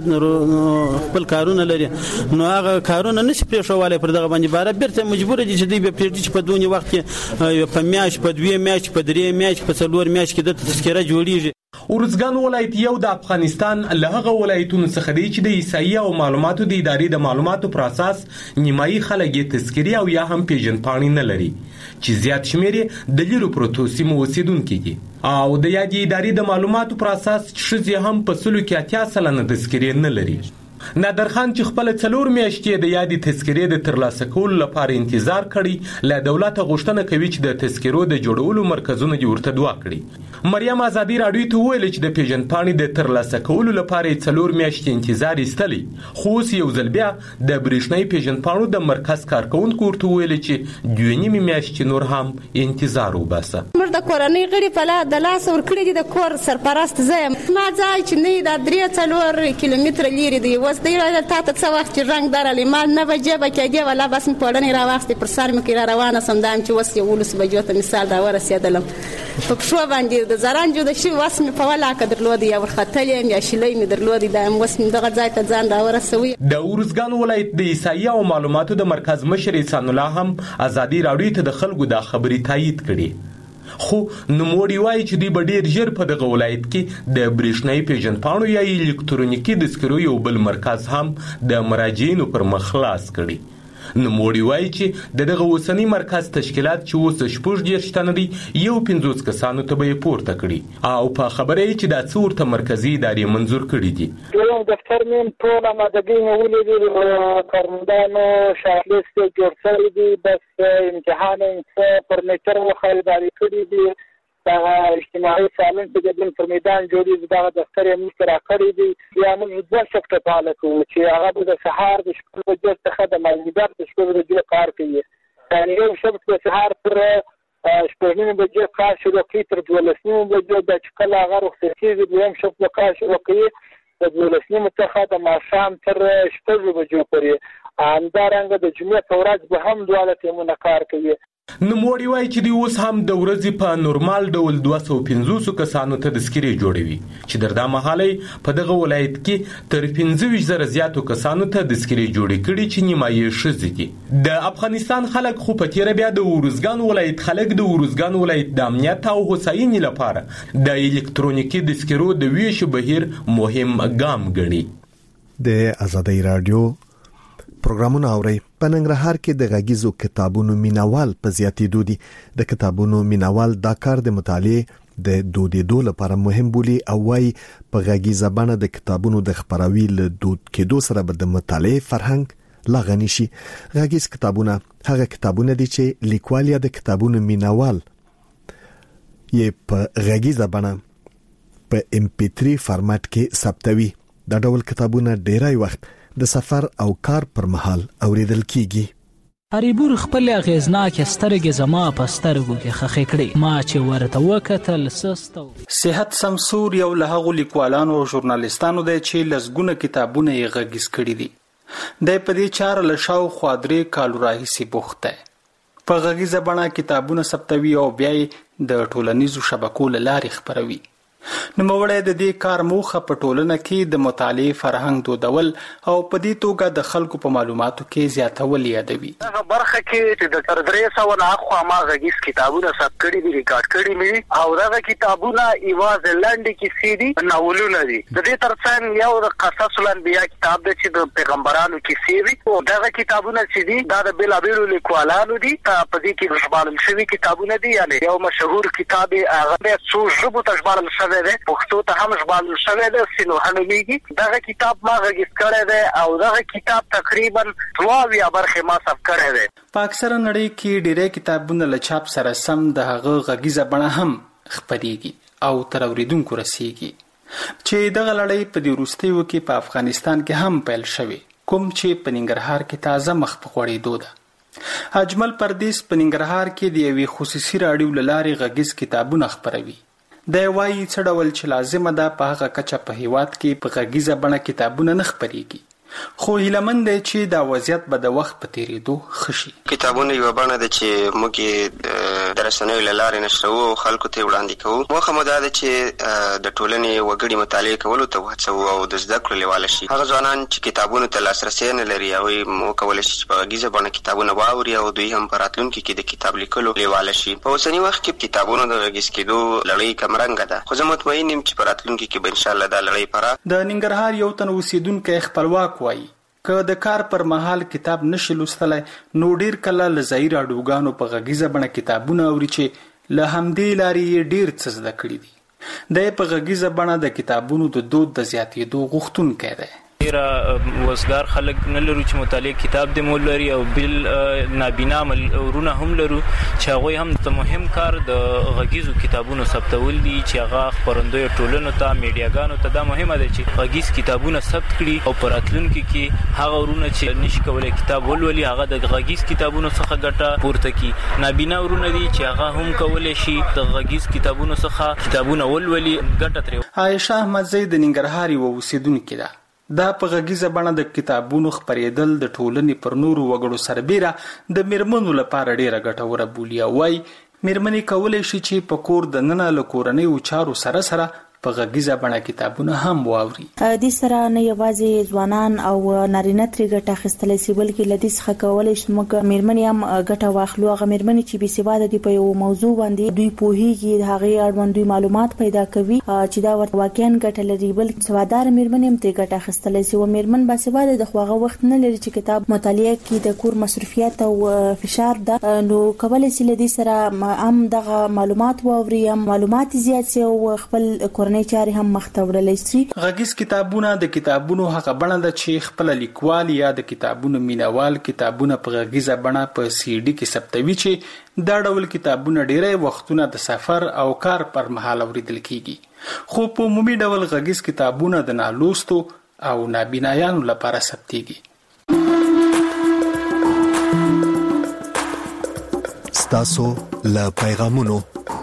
خپل کارونه لري، نو هغه کارونه نشي پرېښولی پر دغه باندې باره بېرته مجبوره دي چې دوی بیا پرېږدي چې په دونې وخت کې په میاشت په 2 میاشت په 3 میاشت په 4 میاشت کې د تذکره جوړیږي. ارزګان ولایت یو د افغانستان له هغه ولایتونو څخه دی چې د عیسائی او معلوماتو د ادارې د معلوماتو پر اساس نیمایي خلک یې تذکرې او یا هم پیژندپاڼې نه لري، چې زیات شمیر یې د لیرو پروتو سیمو اوسېدونکي دي او د یادې ادارې د معلوماتو پر اساس ښځې هم په 80% تذکرې نه لري. نادر خان چې خپل 4 میاشتې د یادې تذکرې د ترلاسه کولو لپاره انتظار کړی، له دولت غوښتنه کوي چې د تذکرو د جوړولو مرکزونه دې ورته دعا کړي. مریم ازادي راډیو ته وویل چې د پیژندپاڼې د ترلاسه کولو لپاره 4 میاشتې انتظار ایستلی، خو اوس یو ځل بیا د برېښنایي پیژندپاڼو د مرکز کارکونکو ورته وویل چې 2.5 میاشتې نور هم انتظار وباسه. موږ د کورنۍ غړي په لاس ورکړي دي، د کور سرپرست زه یم، ما ځای چې نه دا 3-4 کیلومتره لرې دی، اوس دی تا ته څه وخت چې رنګ درلې ما 9 بجې به کېږي ولا بس مې پوړنې راواخېستې پر سر مې کې را روانه سم دا یم چې اوس 11 بجو ته مثال راورسېدلم، په پښو باندې د زران جوړه شوي وس مې په ولاکه درلودی یا ورختلی یم یا شیلۍ مې درلودی، دا یم اوس مې دغه ځای ته ځان راورسوي. د ارزګان ولایت د عیسائی او معلوماتو د مرکز مشر احسان الله هم ازادي راډیو ته د خلکو دا خبرې تایید کړي، خو نوموړي وایي چې دوی به ډېر ژر په دغه ولایت کې د برېښنایي پیژندپاڼو یا الکترونیکي تذکرو یو بل مرکز هم د مراجعینو پر مخ خلاص کړي. نوموړي وایي چې دغه اوسنی مرکز تشکیلات چې اوس 40 تنه دي، 50 کسانو ته به یې پورته کړي او په خبره یې چې دا څه ورته مرکزي ادارې منظور کړي دي. دویم دفتر مې ټول آمادګۍ نیولې دي، کارمندانو شارټلیست جوړ شوی دی، بس امتحان پر میټر وخیلداري کړي دي، دغه اجتماعي سالون چې د پر میدان جوړېږي دغه دفتر یې موږ راکړی دی. بیا موږ 2 شفټه فعاله کوو چې هغه به د سهار د 6 بجو څخه د مازدیګر د 6 بجو کار کوي، یعنې یو شفټ د سهار تر 6 بجې کار شروع کوي تر 12 بجو، دا چې کله هغه رخصت کېږي دویم شفټ به کار شروع کوي د 12 څخه د ماښام تر 6 بجو پورې، همدارنګه د جمعې په ورځ به هم 2 ټیمونه کار کوي. نوموړي وایي چې دوی اوس هم د ورځې په نورمال ډول 250 کسانو ته تذکرې جوړوي، چې تر دا مهاله په دغه ولایت کې تر 15,000 زیاتو کسانو ته تذکرې جوړې کړي چې نیمایي ښځې دي. د افغانستان خلک خو په تېره بیا د ارزګان ولایت خلک د ارزګان ولایت د امنیت او هوساینې لپاره د الکترونیکي تذکرو د ویشو بهیر مهم ګام ګڼي. د ازادي راډیو پروګرامونه اوري. په ننګرهار کې د غږیزو کتابونو مینوال په زیاتېدو دي. د کتابونو مینوال دا کار د مطالعې د دودیدو لپاره مهم بولي او وايي په غږیزه بڼه د کتابونو د خپراوي له دود کېدو سره به د مطالعې فرهنګ لا غني شي. غږیز کتابونه هغه کتابونه دي چې لیکوال یا د کتابونو مینوال یې په غږیزه بڼه په MP3 فارمات کې ثبتوي. دا ډول کتابونه ډیری وخت د سفر او کار پر مهال اوریدل کیږي. اریبور خپل اغیزناک سترګې زما په سترګو کې خخې کړې، ما چې ورته وکتل سستو. صحت سمسور یو له هغو لیکوالانو او ژورنالیستانو دی چې لسګونه کتابونه یې غږیز کړي دي. د په دې چاره له شاوخوا 3 کالو راهیسې بوخت دی. په غږیزه بڼه کتابونه ثبتوي او بیا یې د ټولنیزو شبکو له لارې خپروي. نوموړی د دې کار موخه په ټولنه کې د مطالعې فرهنګ دودول او په دې توګه د خلکو په معلوماتو کې زیاتول یادوي. هغه برخه کې چې د تر 300 نه اخوا ما غږیز کتابونه ثبت کړي دي، ریکارډ کړي مې، او دغه کتابونه ایواز لاندې کې سیدي ناولونه دي. د دې ترڅنګ یو د قصص الانبیاء کتاب دی چې د پیغمبرانو کې سیدي، او دغه کتابونه چې دي دا د بېلابېلو لیکوالانو دي. په دې کې ژباړل شوي کتابونه دي، یعنی یو مشهور کتاب هغه د څو ژبو ته ژباړل شوی دی، پښتو ته هم ژباړل شوی دی، سینوحه نومیږي. دغه کتاب ما غږیز کړی دی او دغه کتاب تقریبا 2 برخې ما ثبت کړی دی. په اکثره نړۍ کې ډېری کتابونه له چاپ سره سم د هغه غږیزه بڼه هم خپرېږي او تر اورېدونکو رسېږي، چې دغه لړۍ په دې وروستیو کې په افغانستان کې هم پیل شوې، کوم چې په ننګرهار کې تازه مخ په غوړېدو ده. اجمل پردیس په ننګرهار کې د یوې خصوصي راډیو له لارې غږیز کتابونه خپروي. دی وایي څه ډول چې لازمه ده په هغه کچه په هیواد کې په غږیزه بڼه کتابونه نه خپرېږي، خو هیلهمند دی چې دا وضعیت به د وخت په تېرېدو ښه شي. کتابونه یوه بڼه ده چې موږ یې د رسنیو له لارې نشروو او خلکو ته یې وړاندې کوو. موخه مو دا ده چې د ټولنې وګړي مطالعې کولو ته وهڅوو او د زده کړو لیواله شي. هغه ځوانان چې کتابونو ته لاسرسی نه لري هغوی وکولی شي چې په غږیزه بڼه کتابونه واوري او دوی هم په راتلونکي کې د کتاب لیکلو لیواله شي. په اوسني وخت کې کتابونو د غږیز کېدو لړۍ کمرنګه ده، خو زه مطمئن یم چې په راتلونکي کې به انشاءالله دا لړۍ پراخ. د ننګرهار یو تن اوسېدونکی خپلواک وایي که د کار پر مهال کتاب نشي لوستلی نو ډیر کله له ځایي راډیوګانو په غږیزه بڼه کتابونه اوري چې له همدې لارې یې ډیر څه زده کړي دي. دی په غږیزه بڼه د کتابونو د دود د زیاتېدو غوښتونکی دی. ډیره وزګار خلک نه لرو چې مطالعه کتاب دې مول لري او بل نابینا ورونه هم لرو چې هغوی هم د مهم کار د غږیزو کتابونو ثبتول دي چې هغه خپرندویو ټولنو ته میډیاګانو ته دا مهمه ده چې غږیز کتابونه ثبت کړي او په راتلونکي کې هغه ورونه چې نشي کولی کتاب ولولي هغه د غږیز کتابونو څخه ګټه پورته کړي. نابینا ورونه دي چې هغه هم کولی شي د غږیز کتابونو څخه کتابونه ولولي ګټه ترې. عایشه احمدزی د ننګرهار یوه اوسېدونکې ده. دا په غږیزه بڼه د کتابونو خپرېدل د ټولنې پر نورو وګړو سربیره د میرمنو لپاره ډیره ګټوره بولي او وایي میرمنې کولی شي چې په کور دننه له کورنیو چارو سره سره په غږیزه بڼه کتابونه هم واوري. دې سره نه یوازې ځوانان او نارینه ترې ګټه اخیستلی شي بلکې له دې څخه کولی شي موږ میرمنې هم ګټه واخلو. هغه میرمنې چې بېسواده دي په یو موضوع باندې دوی پوهېږي، د هغې اړوند دوی معلومات پیدا کوي چې دا ورته واقعا ګټه لري، بلکې سواداره میرمنې هم ترې ګټه اخیستلی شي. و میرمن باسواده د خو هغه وخت نه لري چې کتاب مطالعه کړي، د کور مصروفیت او فشار ده، نو کولی شي له دې سره هم دغه معلومات واوري، هم معلومات زیات شي او خپل چاري هم مخته وړلی شي. غږیز کتابونه د کتابونو هغه بڼه ده چې خپله لیکوال یا د کتابونو مینوال کتابونه په غږیزه بڼه په سی ډي کې ثبتوي چې دا ډول کتابونه ډیری وختونه د سفر او کار پر مهال اوریدل کیږي، خو په عمومي ډول غږیز کتابونه د نالوستو او نابینایانو لپاره ثبتېږي. ستاسو له پیغامونو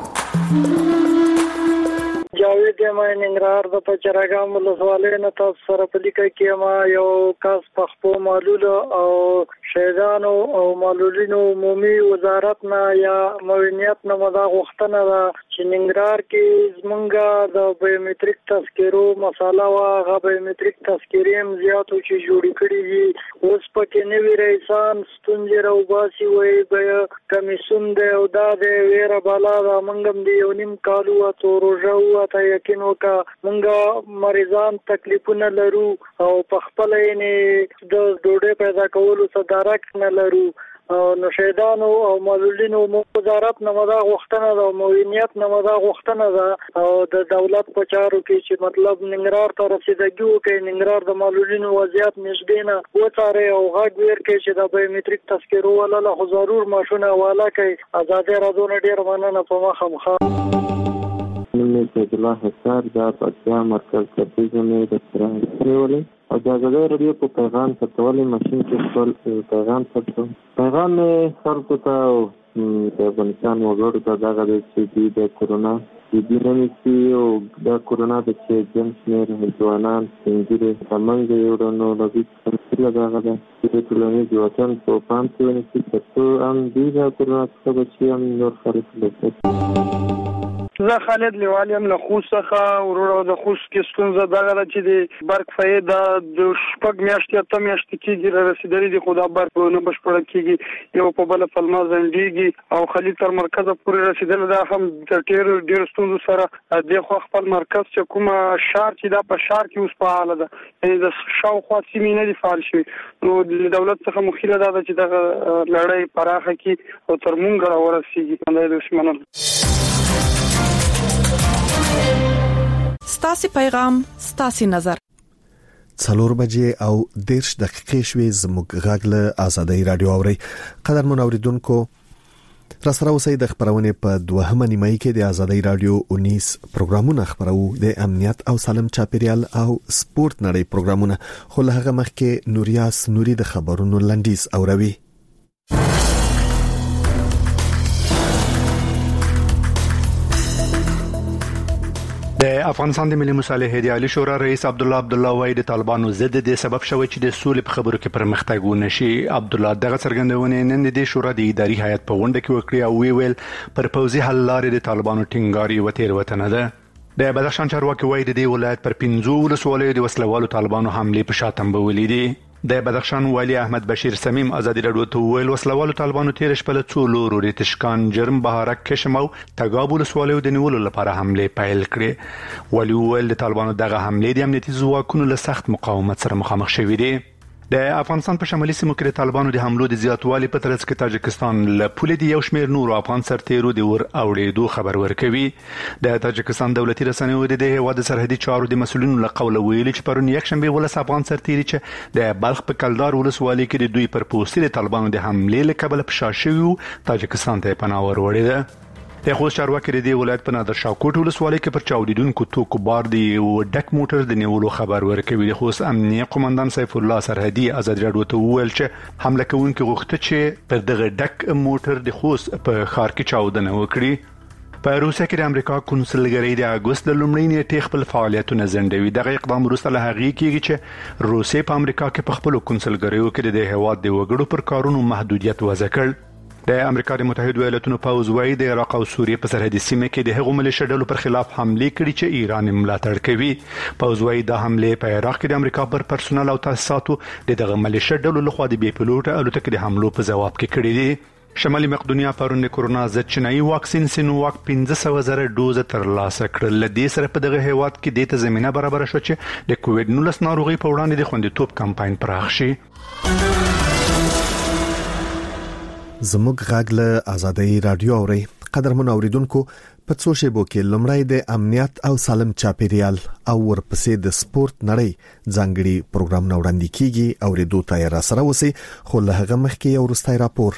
جاوید یم ننګرهار د پچرګام ولسوالۍ نه تاسو سره په لیکه کې ما یو کس پښتو معلول او شهیدانو او معلولینو عمومي وزارت نه یا معاونیت نه مدا غوښتنه ده چې ننګرهار کې زمونږ د بایومټریک تذکرو مساله وا غو بایومټریک تذکرې هم زیاتو چې جوړې کړې دي، اوس پکې نوی رئیسان ستونزې راوباسي وایي به کمیسون دی او دا دی ویره بالا ده. موږ هم د یو نیم کال ووتو روژه ووته، یقین وکړه موږ مریضان تکلیفونه لرو او په خپله یې د ډوډۍ پیدا کولو څه درک نه لرو. نو شهیدانو او معلولینو وزارت نه مدا غوښتنه ده، معاونیت نه مدا غوښتنه ده او د دولت په چارو کې چې مطلب ننګرهار ته رسیدګي وکړي، ننګرهار د معلولینو وضعیت نږدې نه وڅاري او غږ ورکړي چې د بایومټریک تذکرو ولاله خو ضرور ماشونه حواله کوي. ازادي راډیو نه ډېره مننه په مخه مخه. سید الله حسار دا پکتیا مرکز کتیز مې د سره نیولې او د ازادي راډیو په پیغام ثبتولې ماشین کې خپل پیغام ثبتو. پیغام خلکو ته او د افغانستان وګړو ته دغه دی چې د کورونا د نیسي او د کورونا د چې جن شمېر ځوانان سپینږیري همنګ یو ډول تمثیل دغه ده چې ټولنیز وطن په پام کې ونیسي تر څو هم دوی د کورونا څخه بچي هم نور خلک لري. زه خالد لیوالیم له خوست څخه ورور د خوست کې ستونزه دغه چې د برق فایده د شپږ میاشتې ته میاشتې کېږي رسیدلې دي خو دا برق نه بشپړ کېږي یو په بل فلما زنډيږي او خلیج تر مرکز پورې رسیدل دا هم د ډېر ستونزو سره د خو خپل مرکز چې کومه شهر چې دا په شهر کې اوس په حاله ده یعنی د شاوخوا سیمې نه دي فعال شوي نو د دولت څخه مخیله ده چې دغه لړۍ پراخه کړي او تر مونږ راورسیږي دا د اسمنل ستاسي پیغام ستاسي نظر 4 بجې او 10 دقیقې شوي زموږ غږ له آزادۍ رادیو اوري قدر منوریدونکو را سره اوسئ د خبرونه په دوهمه نیمایي کې د آزادۍ رادیو 19 پروګرامونه خبرو د امنیت او سالم چاپیریال او سپورت نړۍ پروګرامونه خو له هغه مخکې نوریاس نوري د خبرونو لنډیز اوروي د افغانستان د ملي مصالحې د عالی شورا رئیس عبدالله وای د طالبانو ضد د سبب شوی چې د سولې په خبرو کې پرمختګ ونشي عبدالله دغه څرګندونه نن د شورا د اداري هیئت په غونډه کې وکړه او ویل پر پوزي حل لارې د طالبانو ټینګاري وتیر وطن ده د بدخشان چارواکي وای د ولایت پر 15 ولسوالیو د وسلوالو طالبانو حمله په شاتم بولې دي د بدخشان والی احمد بشیر سمیم ازادي رادیو ته ویل وسلوالو طالبانو تیر شپه له څولو د تشکان جرم بهارک کشم او تګابل سوالو د نیولو لپاره حمله پیل کړې ولی ویل د طالبانو دغه حمله د امنیتي ځواکونو له سخت مقاومت سره مخامخ شوې دي د افغانستان په شمالي سیمو کې د طالبانو د حملو د زیاتوالي په ترڅ کې تاجکستان له پولې د یو شمېر نور افغان سرتیرو د ور اوړېدو خبر ورکوي د تاجکستان دولتي رسنیو د هیواد سرحدي چارو د مسولینو له قوله ویلي چې پرون یک شنبه ولس افغان سرتیري چې د بلخ په کلدار ولسوالۍ کې د دوی پر پوستې د طالبانو د حملې له کبله په شاشوي تاجکستان ته پناه ور وړي د خوست چارواکي د ولایت په نادر شاه کوټ ولسوالۍ کې پر چاودیدونکو توکو بار دی او ډک موټر د نیولو خبر ورکوي د خوست امنیه قومندان سیف الله سرحدي آزاد رادیو ته ویل چې حمله کوونکي غوښته چې پر دغه ډک موټر د خوست په ښار کې چاودنه وکړي په روسیه کې د امریکا کنسولګری د اگست د لومړۍ نیټې خپل فعالیتونه ځنډوي دغه اقدام وروسته له هغې کېږي چې روسیه په امریکا کې په خپل کنسولګریو کې د هیواد د وګړو پر کارونو محدودیت وضع کړ د امریکا د متحده ایالاتونو پوځ وايي د عراق او سوریه په سرحدي سیمه کې د هغو ملیشیا ډلو پر خلاف حمله کړې چې ایران ملاتړ کوي پوځ وايي د حمله په عراق کې د امریکا پر پرسونل او تاسیساتو دغه ملیشیا ډلو لخوا د بي پيلوټ الوتکې د حملو په جواب کې کړې دي شمالي مقدونیا پرون د کورونا ضد چینایي واکسین سینوواک 15,000 ډوز ترلاسه کړل لدې سره په دغه هیواد کې د ته زمينه برابر شو چې د کووډ-19 ناروغي په وړاندې د خوندیتوب کمپاین پراخ شي زموږ غږ له آزادۍ رادیو اوري قدرمن اوریدونکو په څو شیبو کې لمړی د امنیت او سالم چاپیریال او ورپسې د سپورت نړۍ ځانګړي پروګرام نو وړاندې کیږي اوریدو ته را سره وسی خو له هغه مخکې یو وروستی راپور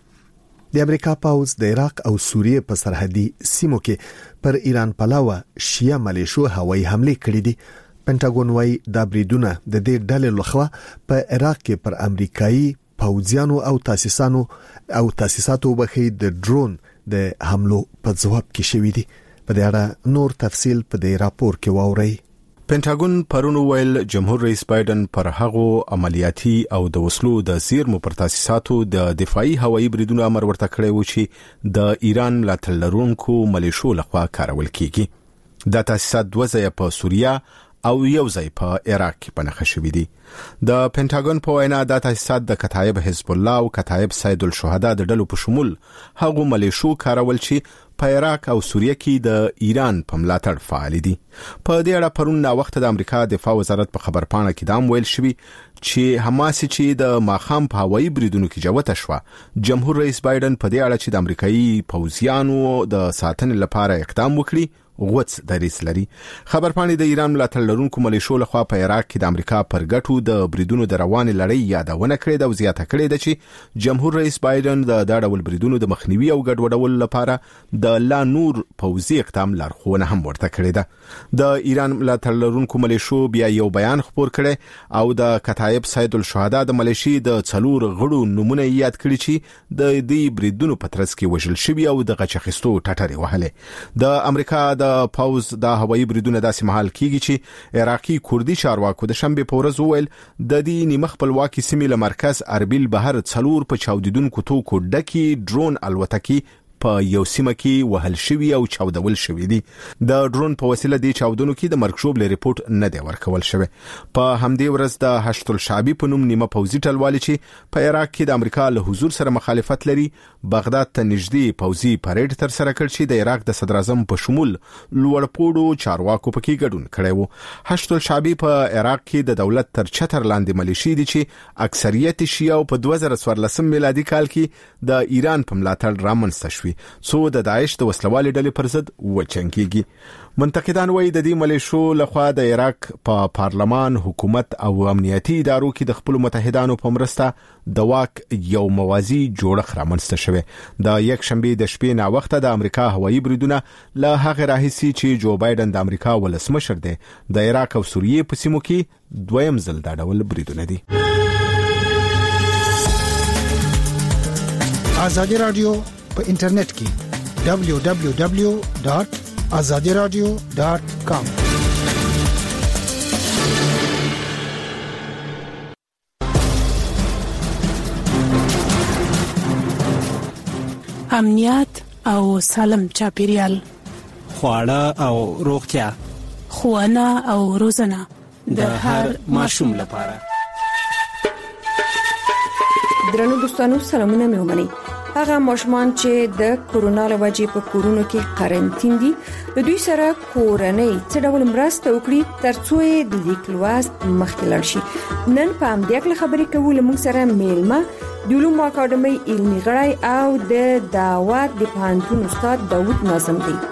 د امریکا پوځ د عراق او سوریه په سرحدي سیمو کې پر ایران پلاوه شیا ملیشو هوایي حمله کړې دي پینټاګون وايي دا بریدونه د دې ډلې لخوا په عراق کې پر امریکایي پوځیانو او تاسیساتو بخي د ډرون د حملو په ځواب کې شوې دي په دې اړه نور تفصيل په دې راپور کې واوري پینټاګون پرون ویل جمهور رئیس بایدن پر هغو عملیاتي او د وسلو د زیرمو پر تاسیساتو د دفاعي هوایي بریدونو امر ورته کړی و چې د ایران ملاتړ لرونکو ملیشو لخوا کارول کیږي د تاسیسات دوه ځای په سوریه او یو ځای په عراق کې پنهخه شوې دي د پینټاګون په وینا د تاسیسات د کتایب حزب الله او کتایب سید الشهدا د ډلو په شمول هغه ملیشو کارول چې په عراق او سوریه کې د ایران په ملاتړ فعال دي په دې اړه پرون نا وخت د امریکا دفاع وزارت په خبرپاڼه کې دام ویل شوی چې حماس چې د ماخام په هوایي بریدونو کې جوته شو جمهور رئیس بایدن په دې اړه چې د امریکایي پوځیانو د ساتنې لپاره اقدام وکړي غوڅ دریس لري خبرپاڼې د ایران ملاتړ لرونکو ملیشو لخوا په عراق کې د امریکا پر ګټو د بریدونو د روان لړۍ یادونه کړې ده او زیاته کړې ده چې جمهور رئیس بایدن د ډول بریدونو د مخنیوي او ګډوډولو لپاره د لا نور پوځي اقدام لارښوونه هم ورته کړې ده د ایران ملاتړ لرونکو ملیشو بیا یو بیان خپور کړي او د کتایب سید الشهدا د ملیشي د څلور غړو نمونه یاد کړي چې د دې بریدونو په ترڅ کې وژل شوی او د غچخستو ټټري وهله د امریکا د پاوز د هوایي بریدونه داسې مهال کیږي چې عراقي کوردي چارواکو د شنبه په ورځ وویل د دې نیمه خپلواکي سیمې له مرکز اربیل بهر څلور په چاودیدونکو توکو ډکی ډرون الوتکې په یو سیمه کې وهل شوی او چاودول شوی دي. د ډرون په وسیله د چاودنو کې د مرګ ژوبل ریپورت نه دی ورکول شوی. په همدې ورځ د هشت الشعبي په نوم نیمه پوځي ټلوالې چې په عراق کې د امریکا له حضور سره مخالفت لري بغداد ته نږدې پوځي پریډ تر سره کړ چې د عراق د صدر اعظم په شمول لوړپوړو چارواکو پکې ګډون کړی و. هشت الشعبي په عراق کې د دولت تر چتر لاندې ملیشي دي چې اکثریت شیعه په 2014 میلادي کال کې د ایران په ملاتړ رامنځته شوي څو د داعش د وسلوالې ډلې پر ضد وجنګيږي. منتقدان وایي د دې ملیشو لخوا د عراق په پارلمان، حکومت او امنیتي ادارو کې د خپل متحدانو په مرسته د واک یو موازی جوړښت رامنځته شوی. د یک شنبه د شپې نا وخت د امریکا هوایي بریدونه له هغه راهیسي چې جو بایدن د امریکا ولسمشر دی د عراق او سوریې په سیمو کې دویم ځل دا ډول بریدونه دي. آزادی رادیو په انټرنیټ کې www.azadiradio.com. امنیت او سالم چاپیریال، خواړه او روغتیا، ښوونه او روزنه د هر ماشوم لپاره. درنو دوستانو سلامونه مې ومنئ. هغه ماشومان چې د کورونا له وجې په کورونو کې قرنټین دي د دوی سره کورنۍ څه ډول مرسته وکړي ترڅو د لیک لوست مخکې لاړ شي. نن په همدې اړه خبرې کوو. موږ سره میلمه د علومو اکاډمۍ علمي غړی او د دعوت د پوهنتون استاد داوود ناظم دی.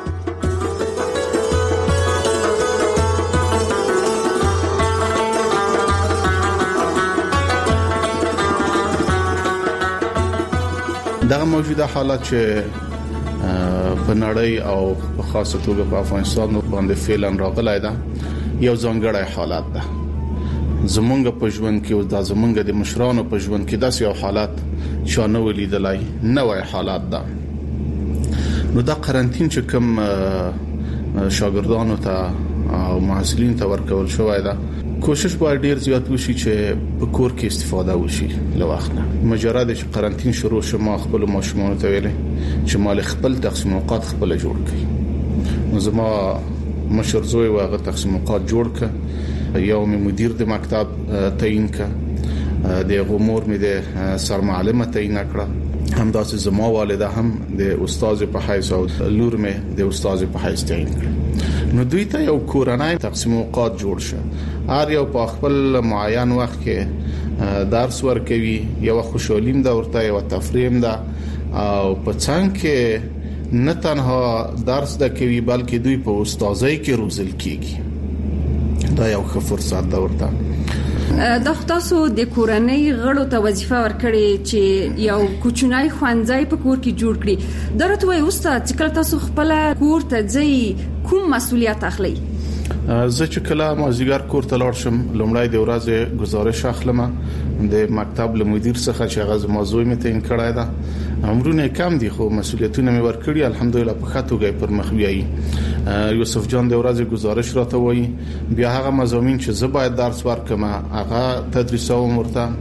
دغه موجوده حالات چې په نړۍ او په خاصه توګه په افغانستان باندې فعلا راغلی ده یو ځانګړی حالت ده. زمونږ په ژوند کې او د زمونږ د مشرانو په ژوند کې داسې یو حالت شانه ولیدلای نوې حالت ده. نو دا قرنټین چې کوم شاګردانو ته او محصلین ته ورکول شوی ده کوشش باید ډیر زیات وشي چې په کور کې استفاده وشي له وخت نه. مجرد چې قرنټین شروع شمه خپل ماشومان ته ویلې چې مال خپل تقسیم اوقات خپل جوړ کړي. نو زما مشر زوی واغه تقسیم اوقات جوړ ک، یو مدیر د مکتب تعیین ک، د غمور مې د سرمعلمه تعیین کړه، همداسې زما والده هم د استاد په حیث او لور مې د استاد په حیث تعیین کړه. نو دوی ته یو کورنۍ تقسیم اوقات جوړ شه. هر یو په خپل معین وخت کې درس ورکوي، یو خوشالیم ده ورته یو تفریم ده او په څنګه کې نه تنها درس ده کوي بلکې دوی په استادۍ کې روزل کیږي. دا یو ښه فرصت ده ورته. د تاسو د کورنۍ غړو ته وظیفه ورکړي چې یو کوچنی خوانځای په کور کې جوړ کړي. درته وای استاد چې کله تاسو خپل کور ته ځئ کوم مسؤلیت اخلي؟ زه چې کله مازیګر کور ته لاړ شم لومړی د ورځې گزارش اخلم د مکتب له مدیر څخه چې هغه موضوع مې تعیین کړی ده. امرونه کم دي خو مسؤلیتونه مې ورکړي الحمدلله په ښه توګه پر مخ بیایي. یوسف جان د ورځې گزارش راته وایي، بیا هغه مضامین چې زه باید درس ورکم هغه تدریسوم ورته.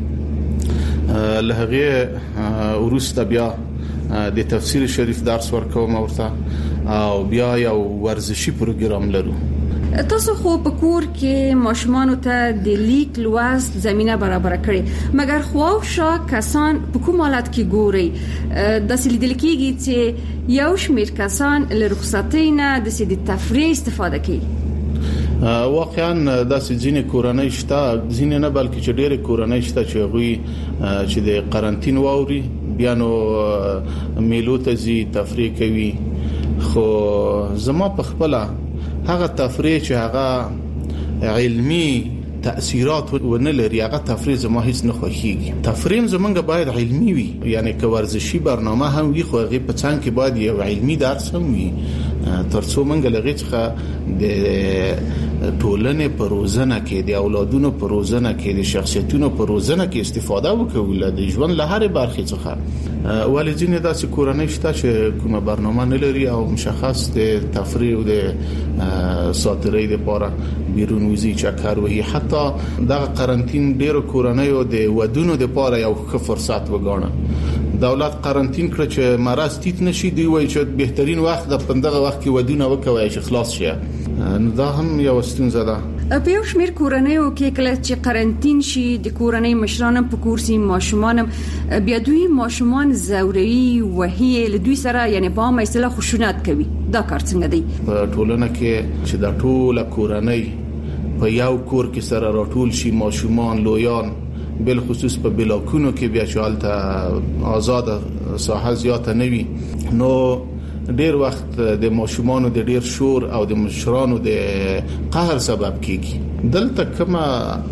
له هغه وروسته بیا د تفسیر شریف درس ورکوم ورته او بیا یو ورزشي پروګرام لرو. تاسو خو په کور کې ماشومانو ته د لیک لوست زمينه برابر کړي، مګر خواوشا کسان په کوم حالت کې ګوري د سلیدل کېږي چې یو شمېر کسان له رخصتۍ نه د سید تفریح استفاده کوي. واقعا د ځینې کورنۍ شته، ځینې نه بلکې چې ډېر کورنۍ شته چې غوي چې د قرنټین واوري بیا نو میلو ته زی تفریح کوي. خو زما په خپل هغه تفریح چې هغه علمی تأثیرات ونه لري هغه تفریح زما هیڅ نه خوښیږي. تفریح زمونږ باید علمی وي، یعنی که ورزشي برنامه هم وي خو هغه په څنګ کې باید یو علمی درس هم وي ترڅو موږ لږ څخه د ټولنې په روزنه کې د اولادونو په روزنه کې د شخصیتونو په روزنه کې استفاده وکړو د ژوند له هر برخې څخه. والدین داسې کورنۍ شته چې کومه برنامه نه لري او مشخص د تفریح او د ساترۍ لپاره بیرون وزي چکر وهي. حتی د قرنټین ډیرو کورنۍ او د ودونو لپاره یو ښه فرصت وګڼه دولت قرنطین کړ چې مرض تیت نشي دی وای چې بهترین وخت د پندغه وخت کې ودونه وکوي چې خلاص شي. نو دا هم یو ستونزه ده. په یو شمېر کورنیو کې کله چې قرنطین شي د کورنۍ مشران په کورسي ماشومان بیا دوی ماشومان زوري وهي له دوی سره یعنی په عامه اصطلاح خشونت کوي. دا کار څنګه دی؟ په ټولنه کې چې د ټوله کورنۍ په یو کور کې سره راټول شي ماشومان لویان بل خصوص په بلاکونو کې بیا چالت آزاد ساحه زیاته نوي نو ډیر وخت د ماشومانو د ډیر شور او د مشرانو د قهر سبب کیږي. دلته کومه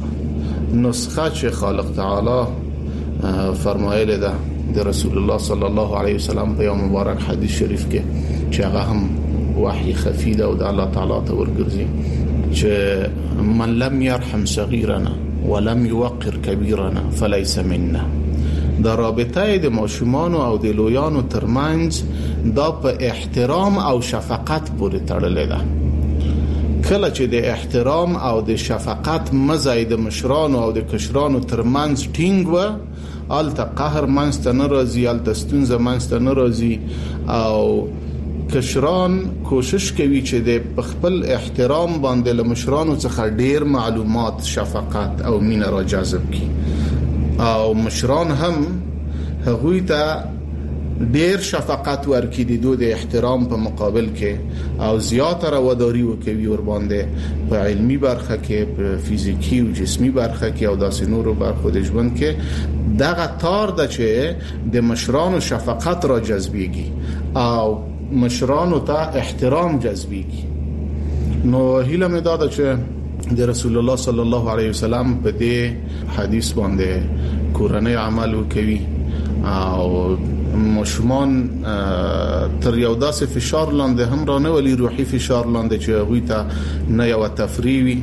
نسخه چې خالق تعالی فرمایله ده د رسول الله صلی الله علیه وسلم په یو مبارک حدیث شریف کې چې هغه هم وحی خفی ده او د الله تعالی ته ورګرځي چې من لم يرحم صغيرنا ولم يوقر كبيرنا فليس منا. دا رابطه د ماشومان او د لویانو ترمنځ دا په احترام او شفقت پورې تړلې ده. کله چې د احترام او د شفقت مزاید د مشرانو او د کشرانو ترمنځ ټینګ و الته قهر منځ ته ناراضي الته ستونزه منځ ته ناراضي او کشران کوشش کوي چې د خپل احترام باندې له مشرانو څخه ډیر معلومات شفقت او مینه را جذب کړي او مشران هم هغوی ته ډیر شفقت ورکړي د احترام په مقابل کې او زیاته رواداری وکوي ور باندې په علمي برخه کې په فزیکی او جسمي برخه کې او داسې نورو برخو د ژوند کې دغه تار د چې د مشرانو شفقت را جذبيږي او مشرانو ته احترام جذبيږي. نو هیله مې دا ده چې د رسول الله صلی الله علیه وسلم په دې حدیث باندې کورنۍ عمل وکوي او مشمان تر یو داسې فشار لاندې هم رانه ولی روحي فشار لاندې چې هغه ته نه یو تفریوي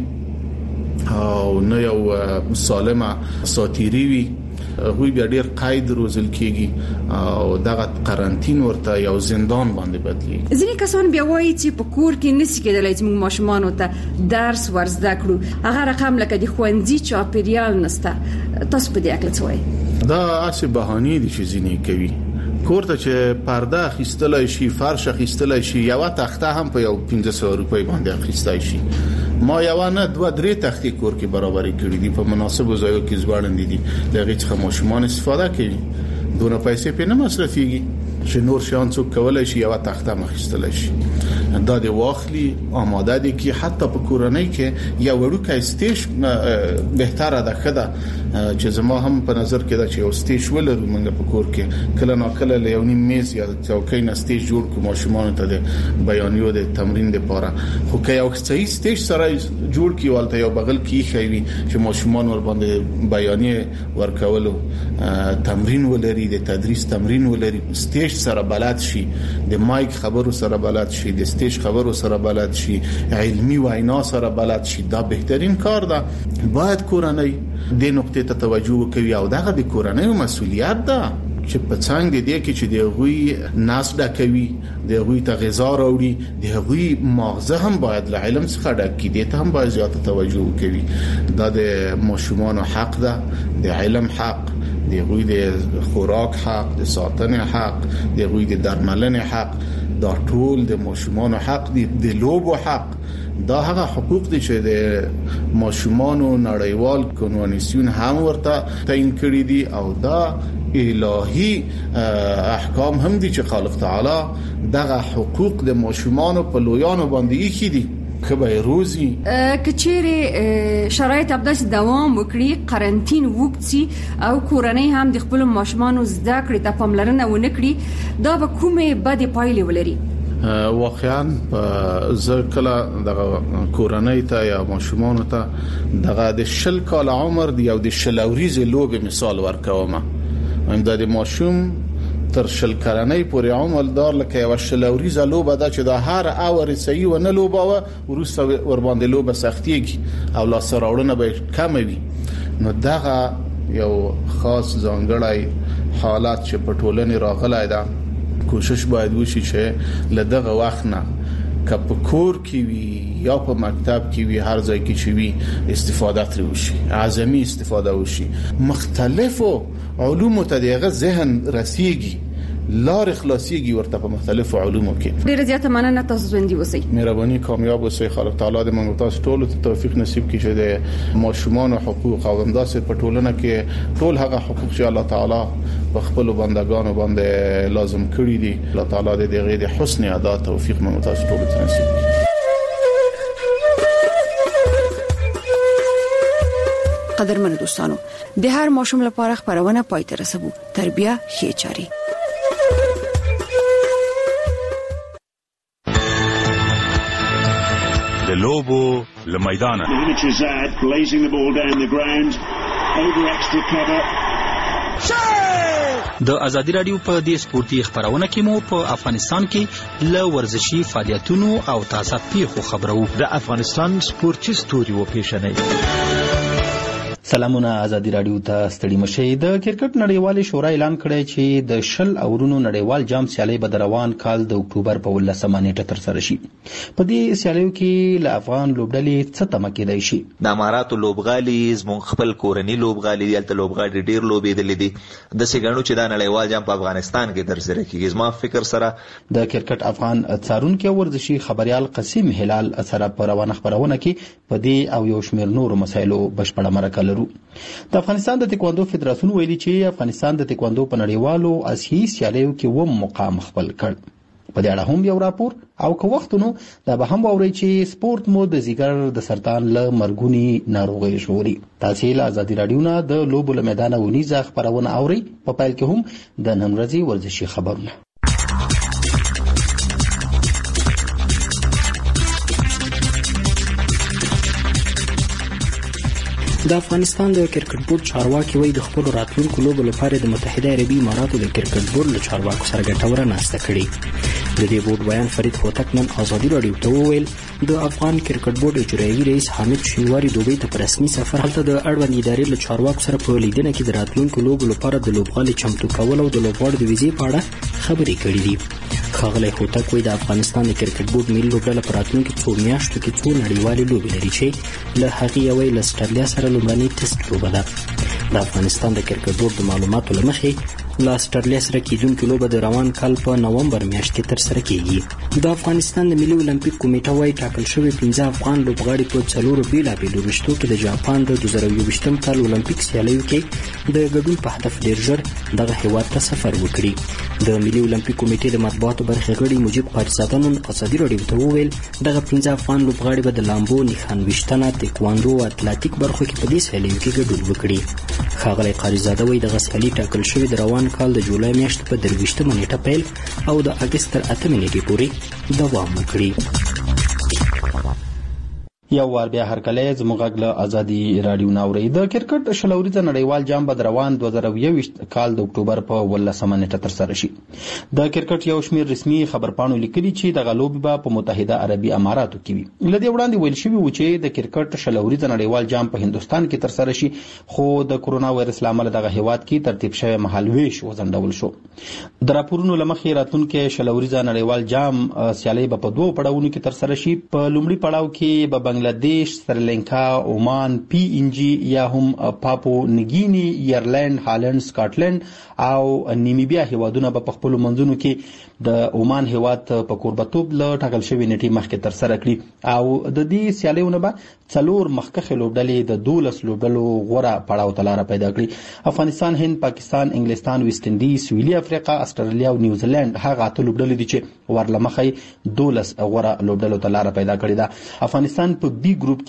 او نه یو سالمه ساتيري وي هغه بیا ډیر قید روزل کیږي او دغه قرنطین ورته یو زندان باندې بدلی. ځینې کسان بیا وایي چې په کور کې نسی کېدلای چې موږ ماشومان ته درس ورزده کړو هغه رقم لکه د خوندزي چاپیریال نسته. تاسو په دې اړه څه وایي؟ دا اسی بهانه دي چې ځینې کوي کورته چې پرده اخیستلای شي فرش اخیستلای شي یو تخته هم په یو 1500 روپۍ باندې اخیستای شي. ما یو نه 2-3 تختې کور کې برابرې کړې دي په مناسبو ځایو کې ځوړندې دي دغه څخه ماشومان استفاده کوي دونه پیسې په نه مصرفيږي چې نور شان څوک کولای شي یو تخته مخستلای شي. دا د واخلي آماده دي کې حتی په کورنۍ کې یو وړوکی سټیج بهتره ده خدا چې زما هم په نظر کې دا چې یو سټیج ولرو موږ په کور کې کله نو کله له یو نیم میز یا څوکۍ نه سټیج جوړ کوم ماشومان ته د بیانیو د تمرین لپاره خو که یو صحیح سټیج سره جوړ کی ولته یو بغل کې خوي چې ماشومان ور باندې بیانیه ورکولو تمرین ولري د تدریس تمرین ولري سټیج سره بلد شي د مایک خبرو سره بلد شي د سټیج خبرو سره بلد شي علمي وینا سره بلد شي. دا بهترین کار ده. باید کورنۍ د نقطې ته توجه وکړي او دغه د کورنۍ مسؤلیت ده چې په څنګه دي کې چې د غوي ناس ډکوي د غوي ته غذا راوړي د غوي مغزه هم باید له علم څخه ډک کړي ته هم باید زیاته توجه وکړي. دا د ماشومان حق ده د علم حق د غوي د خوراک حق د ساتنې حق د غوي د درملنې حق دا ټول د ماشومان حق دي د لوبو حق دا هغه حقوق دي چې د ماشومان نړیوال کنوانسیون هم ورته تعین کړی دي او دا الهي احکام هم دي چې خالق تعالی دغه حقوق د ماشومان په لویانو باندې یې دي کبه روزي کچېره شرایط ابداس دوام وکړي قرنطین وکړي او کورنۍ هم د خپل ماشومان زده کړې ته پاملرنه ونه کړي دا به کومه بده پایلې ولري. واقعا زه کله دغه کورنۍ ته یا ماشومان ته دغه د 10 کال عمر دی او د شلوريز لوب مثال ورکوم. امداد ماشوم تر 10 کلنۍ پورې عمر دار لکه یو شلوريز لوب ده چې د هر اور صحیح و نه لوباوه ورسته ور باندې لوب سختيږي او لا سره وړنه به کم وي. نو دغه یو خاص ځانګړی حالات چې په ټولنې راغلای ده کوشش باید وشي چې لدغه وخت نه که په کور کې وي یا په مکتب کې وي، هر ځای کې چې وي استفاده ترې وشي، اعظمي استفاده وشي. مختلفو علومو ته دغه ذهن رسیږي، لار خلاصيږي ورته په مختلفو علومو کې. ډیره زیاته مننه، تاسو ژوندۍ اوسئ. مهرباني، کامیاب اوسئ. خالق تعالی دې موږ تاسو ټول ته توفیق نصیب کړي چې د ماشومان او حقوق او همداسې په ټولنه کې ټول هغه حقوق چې الله تعالی په خپل بندگانو باندې لازم کړی دي، الله تعالی دې دغه د حسن ادا توفیق موږ تاسو ټول ته نصیب کړي. قدرمن دوستانو، د هر ماشوم لپاره خبرونه پای ته رسوو. تربیه ښه چاري. د لوبو لمیدانه د ازادي رادیو په دې سپورتي خبرونه کې مو په افغانستان کې له ورزشي فعالیتونو او تازه پیښو خبرو. د افغانستان سپورتي ستوري و پیښنې. سلامونه، ازادي رادیو ته ستړي مشئ. د کرکټ نړیوالې شورا اعلان کړی چې د 10 اورونو نړیوال جام سیالي به روان کال د اکتوبر په 18 نیټه تر سره شي. په دې سیالیو کې له افغان لوبډلې څه تمه کېدای شي؟ د اماراتو لوبغالي زموږ خپل کورني لوبغالي دلته لوبغالي ډیر لوبېدلې دي. د سګڼو چې د نړیوال جام په افغانستان کې تر سره کېږي. زما فکر سره د کرکټ افغان څارونکي ورزشي خبريال قاسم هلال سره په روانه خبرونه کې په دې او یو شمېر نورو مسایلو بشپړه مرکه لرو. د افغانستان د تکواندو فدراسیون ویلي چې افغانستان د تکواندو په نړیوالو آسیایي سیالیو کې مقام خپل کړ. په دې اړه هم یو راپور او که وختونو دا به هم واوري چې سپورت مو د زیګر د سرطان له مرګونی ناروغي ژغوري. تاسو له ازادي رادیو نه د لوبو له میدانه ونیزه خبرونه اوري. په پیل کې هم د نن ورځې ورزشي خبرونه. د افغانستان د کرکټ بورډ چارواکي وایي د خپل راتلونکو لوبو لپاره د متحده عربي اماراتو د کرکټ بورډ له چارواکو سره ګټوره ناسته کړې. د دې بورډ بیان فرید هوتک نن ازادي رادیو ته وویل د افغان کرکټ بورډ اجرایي رئیس حامد شینواری دوبۍ ته په رسمي سفر هلته د اړوند ادارې له چارواکو سره په لیدنه کې د راتلونکو لوبو لپاره د لوبغالي چمتو کول او د لوبغاړو د ویزې په اړه خبرې کړې دي. ښاغلی هوتک وایي د افغانستان د کرکټ بورډ ملي لوبډله په راتلونکو څو میاشتو کې څو نړیوالې لوبې لري چې له هغې یوې له اسټرالیا سره لومړنۍ ټیسټ لوبه ده. د افغانستان د کرکټ بورډ د معلوماتو له مخې له اسټرالیا سره کېدونکې لوبه د روان کال په نومبر میاشت کې ترسره کېږي. د افغانستان د ملي اولمپیک کمیټه وايي ټاکل شوي 15 افغان لوبغاړي په 4 بېلابېلو رشتو کې د جاپان د 2021 کال اولمپیک سیالیو کې د ګډون په هدف ډېر ژر دغه هېواد ته سفر وکړي. د ملي اولمپیک کمیټې د مطبوعاتو برخې غړي مجيب قاریزاده نن ازادي رادیو ته وویل دغه 15 افغان لوبغاړي به د لامبو، نښان ویشتنه، تکواندو او اتلټیک برخو کې په دې سیالیو کې ګډون وکړي. ښاغلی قاریزاده وايي دغه سیالي ټاکل شوې د روان کال د جولای میاشتې په 23 نیټه پیل او د اګست تر 8 نیټې پورې دوام وکړي. یو وار بیا هرکله زموږ له ازادي رادیو ناوړي. د کرکټ شلوريزه نړیوال جام به روان 2021 کال د اکتوبر په 18 نیټه تر سره شي. د کرکټ یو شمېر رسمي خبرپاڼو لیکلي چې د غلوب په متحده عربي اماراتو کې وي. لدې وړاندې ویل شوی و چې د کرکټ شلوريزه نړیوال جام په هندستان کې تر سره شي، خو د کورونا وایرس لامل دغه هیواد کې ترتیب شوی مهالويش وزندول شو. د راپورونو لمخې راتلونکي شلوريزه نړیوال جام سیالي په دوه پړاوونو کې تر سره شي. په لومړي پړاو کې به بنگلاديش، سریلانکا، عمان، پی ان جی یا هم پاپو نگینی، ایرلند، هالند، سکاټلند او نیمیبیا هیوادونه په خپل منځونو کې د عمان هیواد په قربتوب له ټاکل شوی نیټې مخکې تر سره کړي او د دې سیالیونه به 4 مخکخه لوبډلې د 12 لوبډلو غوړه پړاو ته لار پیدا کړي. افغانستان، هند، پاکستان، انګلستان، ویسټ انډیز، سویلي افریقا، استرالیا او نیوزیلند هغه 8 لوبډلې دي چې ورلمخې 12 غوړه لوبډلو ته لار پیدا کړې ده. افغانستان په بی ګروپ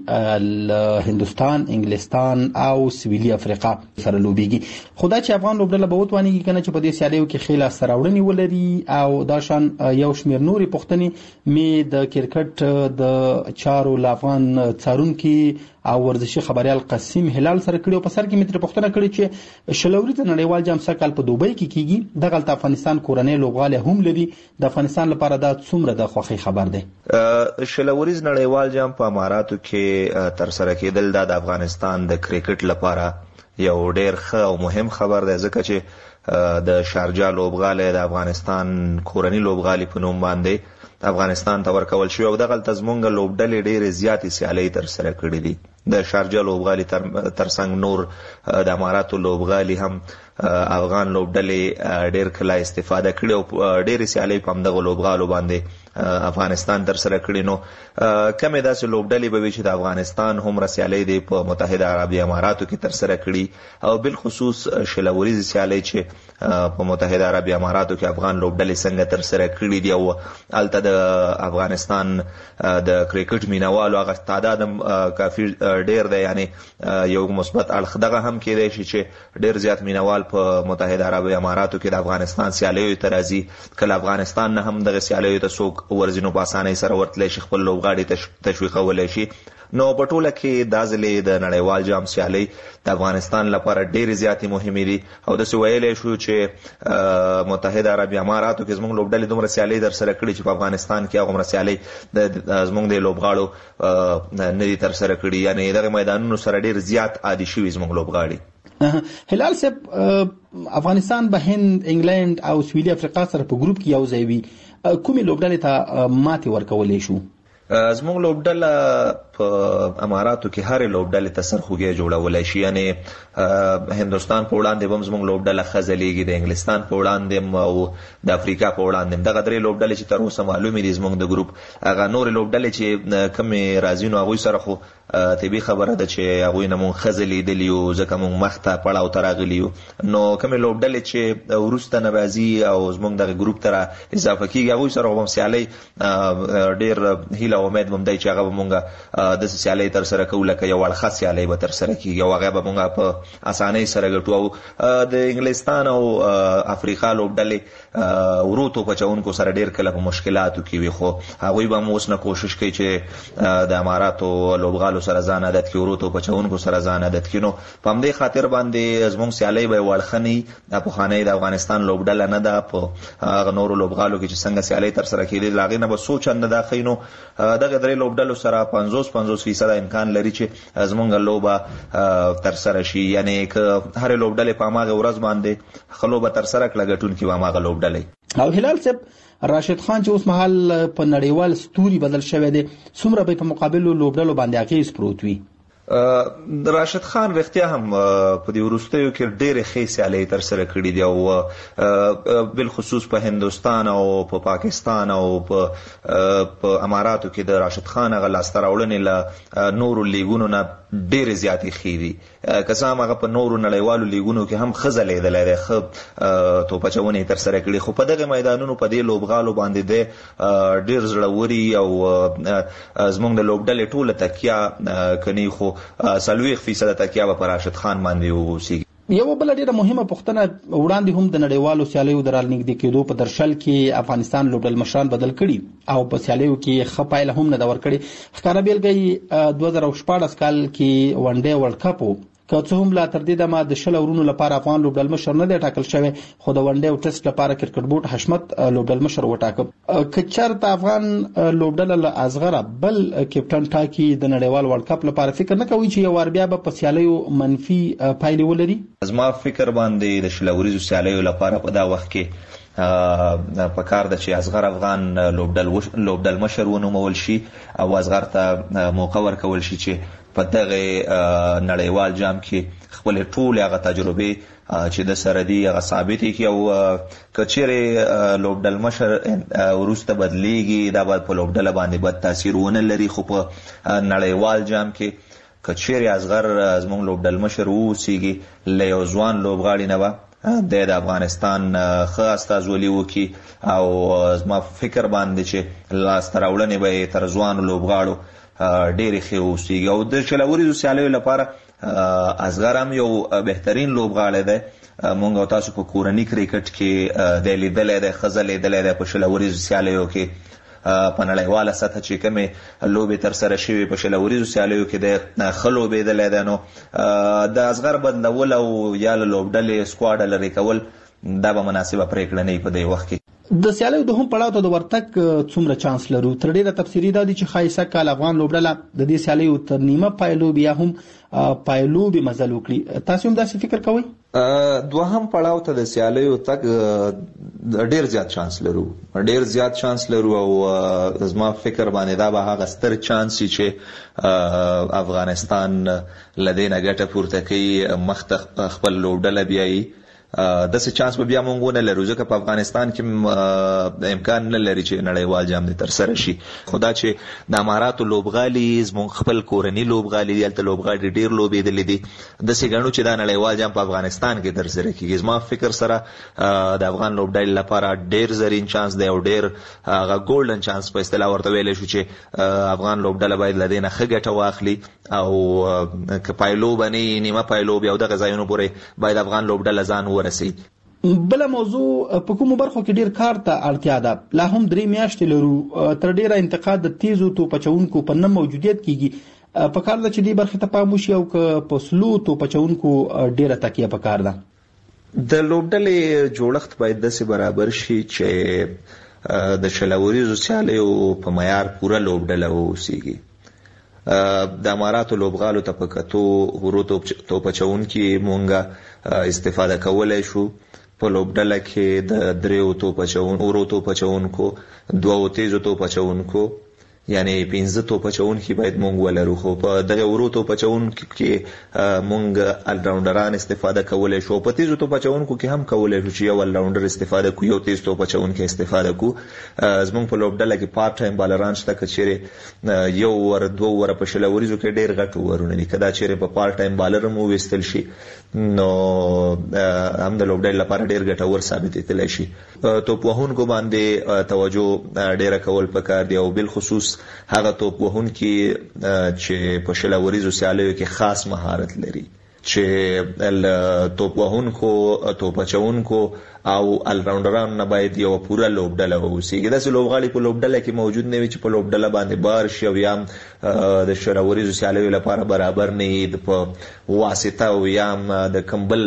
کې هندستان، انګلستان او سویلي افریقا سره لوبيږي. خدای چې افغان لوبډله به وتوانیږي کنه چې په دې سیالیو کې خېلا سراوړنی ولري او دا شان یو شمېر نوري پښتني می د کرکټ د چارو لافغان څارونکي او ورزشي خبريال قاسم هلال سره کړي او په سر کې متر پښتنه کړي چې شلوري ته نړیوال جام سکهال په دوبۍ کې کیږي. دغه افغانستان کورنۍ لوبغاله هم لري. د افغانستان لپاره دا څومره د خوخي خبر دی. شلوري نړیوال جام په اماراتو کې تر سره کېدل د افغانستان د کرکټ لپاره یو ډېر ښه او مهم خبر دی ځکه چې د شارجه لوبغالی د افغانستان کورنی لوبغالی په نوم باندې افغانستان ته ورکول شوی او دغلته زموږ لوبډلې ډېرې زیاتې سیالۍ ترسره کړي دي. د شارجه لوبغالي ترڅنګ نور د اماراتو لوبغالي هم افغان لوبډلې ډېر کله استفاده کړې او ډېرې سیالۍ په همدغه لوبغالو باندې افغانستان ترسره کړي. نو کمې داسې لوبډلې به وي چې د افغانستان هومره سیالۍ دی په متحده عربي اماراتو کې ترسره کړي او بالخصوص شل ورځې سیالۍ چې په متحده عربي اماراتو کې افغان لوبډلې څنګه ترسره کړي دي او هلته د افغانستان د کرکټ مینوالو هغه تعداد هم کافي ډېر دی، یعنی یو مثبت اړخ دغه هم کېدای شي چې ډېر زیات مینوال په متحده عربي اماراتو کې د افغانستان سیالیو ته راځي. کله افغانستان نه هم دغه سیالیو ته څوک ورځي نو په اسانۍ سره ورتلی شي، خپل لوبغاړي تشویقولی شي. نو په ټوله کې دا ځلې د نړیوال جام سیالۍ د افغانستان لپاره ډېرې زیاتې مهمې دي او داسې ویلی شو چې متحده عربي اماراتو کې زموږ لوبډلې دومره سیالۍ ترسره کړي چې په افغانستان کې هغومره سیالۍ زموږ د لوبغاړو نه دي ترسره کړي، یعنې دغه میدانونو سره ډېر زیات عادي شوي زموږ لوبغاړي. هلال صاحب، افغانستان به هند، انګلند او سویلي افریقا سره په ګروپ کې یو ځای وي، کومې لوبډلې ته ماتې ورکولی شو؟ زموږ لوبډله په اماراتو کې هرې لوبډلې ته سرخوږی جوړولی شي، یعنې هندوستان په وړاندې به هم زموږ لوبډله خځلیږي، د انګلستان په وړاندې هم او د افریقا په وړاندې هم. دغه درې لوبډلې چې تر اوسه معلومې دي زموږ د ګروپ، هغه نورې لوبډلې چې کومې راځي نو هغوی سره خو طبیعي خبره ده چې هغوی نه مونږ ښه ځلیدلي یو، ځکه مونږ مخ ته پړاو ته راغلي یو. نو کومې لوبډلې چې وروسته نه راځي او زموږ دغه ګروپ ته را اضافه کېږي هغوی سره به هم سیالۍ ډېر هیله او امید به هم دی چې هغه به مونږ داسې سیالۍ ترسره کوو لکه یو اړخه سیالۍ به ترسره کېږي او هغه به مونږ په اسانۍ سره ګټو. او د انګلستان او افریقا لوبډلې ورو توپ اچوونکو سره ډېر کله په مشکلاتو کې وي، خو هغوی به هم اوس نه کوشش کوي چې د اماراتو لوبغالو سره ځان عادت کړي، ورو توپ اچوونکو سره ځان عادت کړي. نو په همدې خاطر باندې زموږ سیالۍ به یو اړخه نه وي. دا پخوانۍ د افغانستان لوبډله نه ده، په هغه نورو لوبغالو کې چې څنګه سیالۍ ترسره کېدې د هغې نه به څو چنده دا ښیي. نو دغه درې لوبډلو سره 50-50% امکان لري چې زموږ لوبه ترسره شي، یعنې که هرې لوبډلې په هماغه ورځ باندې ښه لوبه ترسره کړه ګټونکي به هماغه لوبډلې. او هلال صاحب، راشد خان چې اوس مهال په نړیوال ستوري بدل شوی دی، څومره به په مقابلو لوبډلو باندې اغیز پروت وي؟ راشد خان رښتیا هم په دې وروستیو کې ډېرې ښې سیالۍ ترسره کړي دي او بالخصوص په هندوستان او په پاکستان او په اماراتو کې د راشد خان هغه لاسته راوړنې له نورو لیګونو نه ډېرې زیاتې ښې دي. که څه هم هغه په نورو نړیوالو لیګونو کې هم ښه ځلیدلی دی، ښه توپ اچونې یې ترسره کړي، خو په دغه میدانونو په دې لوبغالو باندې دی ډېر زړوري او زموږ د لوبډلې ټوله تکیه کني، خو 40% تکیه به په راشد خان باندې اوسېږي. یو بل ډیره مهمه پوښتنه وړاندې هم د نړیوالو سیالیو د رالنږدې کېدو په درشل کې افغانستان لوبډل مشران بدل کړي او په سیالیو کې ښه پایله هم نه ده ورکړې. ښکاره بېلګه یې 2014 کال کې ون ډے ورلډ کپ و، که څه هم لا تر دې دمه د 10 ورونو لپاره افغان لوبډل مشر نه دی ټاکل شوی، خو د ون ډے او ټیسټ لپاره کرکټ بورډ حشمت لوبډل مشر وټاکه. که چېرته افغان لوبډله له اصغره بل کپټن ټاکي د نړیوال ورلډ کپ لپاره، فکر نه کوي چې یو وار بیا به په سیالیو منفي پایلې ولري؟ زما فکر باندې د 10 ورځو سیالیو لپاره په دا وخت کې په کار ده چې اصغر افغان لوبډل مشر ونومول شي او اصغر ته موقع ورکول شي چې په دغه نړیوال جام کې خپل ټول هغه تجربې چې د سره دي هغه ثابتې کړي او که چیرې لوبډل مشر وروسته بدلیږي دا باید په لوبډله باندې بد تاثیر ونه لري، خو په نړیوال جام کې که چیرې اصغر زموږ لوبډل مشر واوسېږي له یو ځوان لوبغاړي نه به د افغانستان ښه استازولي وکړي او زما فکر باندې چې لاسته راوړنې به یې تر ځوانو لوبغاړو ډېرې ښې اوسېږي. او د 10 ورځو سیالیو لپاره اصغر هم یو بهترین لوبغاړی دی. مونږ او تاسو په کورني کرکټ کې دی لیدلی دی، ښه ځلیدلی دی په 10 ورځو سیالیو کې. په نړیواله سطحه چې کومې لوبې ترسره شوي په 10 ورځو سیالیو کې دی ښه لوبېدلی دی. نو د اصغر بدلول او یا له لوبډلې سکواډه لرې کول دا به مناسبه پرېکړه نه وي په دې وخت کې. د سیالیو دوهم پړاو ته د ورتګ څومره چانس لرو؟ تر ډیره تفسیري دا دي چې ښایسته کال افغان لوبډله د دې سیالیو تر نیمه پایلوب یا هم پایلوبې مزل وکړي. تاسو هم داسې فکر کوئ؟ دوهم پړاو ته د سیالیو تک ډیر زیات چانس لرو او زما فکر باندې دا به هغه ستر چانس چې افغانستان لدینا ګټه پورته کوي مخته خپل لوبډله بیایي داسې چانس به بیا مونږ نه لرو ځکه په افغانستان کې امکان نه لري چې نړیوال جام دې ترسره شي. خو دا چې د اماراتو لوبغالي زموږ خپل کورني لوبغالي دي، هلته لوبغاړي ډېر لوبېدلي دي، داسې ګڼو چې دا نړیوال جام په افغانستان کې ترسره کېږي. زما فکر سره د افغان لوبډلې لپاره ډېر زرین چانس دی او ډېر هغه ګولډن چانس په اصطلاح ورته ویلی شو چې افغان لوبډله باید له دې نه ښه ګټه واخلي او که پایلوب نه نیمه پایلوب یا دغه ځایونو پورې باید افغان لوبډله ځان ورسي. بل موضوع په کومو برخو کې ډیر کار ته اړتیا ده. لا هم 3 میاشتې لرو، تر ډیره انتقاد د تیزو توپچونکو په نه موجودیت کیږي. په کار ده چې دې برخې ته پام وشي او که په سلو توپچونکو ډیره تکیه په کار ده. د لوبډلې جوړښت باید داسې برابر شي چې د شلوریزو سیالیو په معیار پوره لوبډله واوسیږي. د اماراتو لوبغالو ته په کتو ورو توپچونکي مونږه استفاده کولای شو. په لوبډله کې د 3 ورو توپچونکو، 2 تیزو توپچونکو یعنی 15 توپچونکي باید مونږ ولرو. خو په دغه ورو توپچونکو کې مونږ الراونډران استفاده کولای شو. په تیزو توپچونکو کې هم کولای شو چې یو الراونډر استفاده کو، یو تیز توپچونکي استفاده کو. زمونږ په لوبډله کې پارت ټایم بالران شته که چیرې یو ور 2 ور په شلوریزو کې ډیر غټ ورونه دي. کدا چیرې په پارت ټایم بالر مو وستل شي نو هم د لوبډلې لپاره ډیر ګټور ثابتېدلی شي. توپ وهونکو باندې توجه ډیره کول پکار دی او بل خصوص هغه توپ وهونکي چې په شلوریزو سیالیو کې خاص مهارت لري، چې توپ وهونکو، توپچونکو او الراونډرانو نه باید یو پوره لوبډله واوسیږي. داسې لوبغاړي په لوبډله کې موجود نه وي چې په لوبډله باندې بار شي او یا د شلوریزو سیالیو لپاره برابر نه وي، په واسطه او یا د کمبل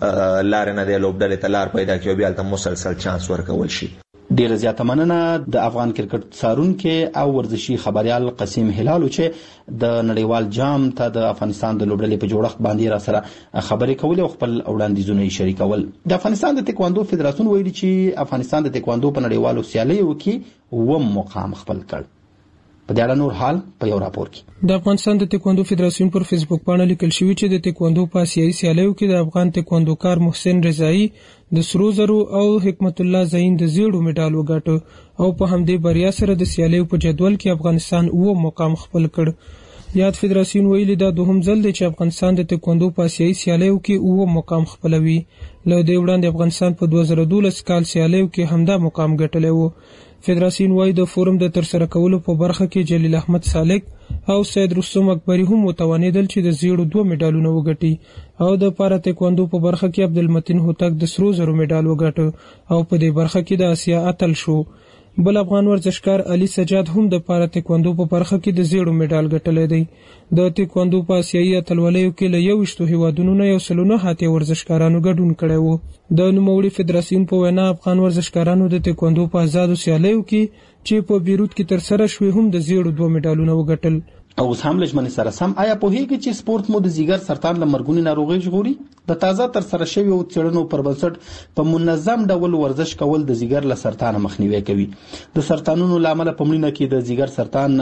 لارې نه د لوبډلې ته لار پیدا کړي او بیا هلته مسلسل چانس ورکول شي. ډیره زیاته مننه د افغان کرکټ څارونکي او ورزشي خبريال قاسم هلال چې د نړیوال جام ته د افغانستان د لوبډلې په جوړښت باندې را سره خبرې کولې او خپل وړاندیزونه یې شریکول. د افغانستان د تکواندو فدراسیون ویلي چې افغانستان د تکواندو په نړیوالو سیالیو کې 9 مقام خپل کړ. په دې اړه نور حال په یو راپور کې د افغانستان د تکواندو فدراسیون پر فیسبوک باندې لیکل شوی چې د تکواندو په آسیایي سیالیو کې د افغان تکواندوکار محسن رضایی د سرو زرو او حکمت الله زین د زیړو میډال وګاټه او په همدې بریا سره د سیالیو په جدول کې افغانستان 9 مقام خپل کړ. یاد فدراسیون ویلي دا دوهم ځل دی چې افغانستان د تکواندو په آسیایي سیالیو کې 9 مقام خپلوي. له دې وړاندې افغانستان په 2012 کال سیالیو کې همدا مقام ګټلی و. فدراسیون وايي د فورم د ترسره کولو په برخه کې جلیل احمد سالک او سید رستم اکبری هم متوانیدل چې د زیړو 2 میډالونه وګټي او د پارا تکواندو په برخه کې عبدالمتین هوتک د سرو زرو میډال وګټه او په دې برخه کې د اسیا اتل شو. بل افغان ورزشکار علي سجاد هم د پارا تکواندو په برخه کې د زیړو میډال ګټلی دی. د تکواندو په آسیایي اتلولیو کې له 21 هیوادونو نه 109 ورزشکارانو ګډون کړی و. د نوموړي فدراسیون په وینا افغان ورزشکارانو د تکواندو په آزادو سیالیو کې چې په بیروت کې ترسره شوې هم د زیړو 2 میډالونه وګټل. اوس هم لږمنې سره سم آیا پوهیږئ چې سپورت مو د ځیګر سرطان له مرګونې ناروغۍ ژغوري؟ د تازه ترسره شویو څېړنو پر بنسټ په منظم ډول ورزش کول د ځیګر له سرطان مخنیوی کوي. د سرطانونو له امله په مړینه کې د ځیګر سرطان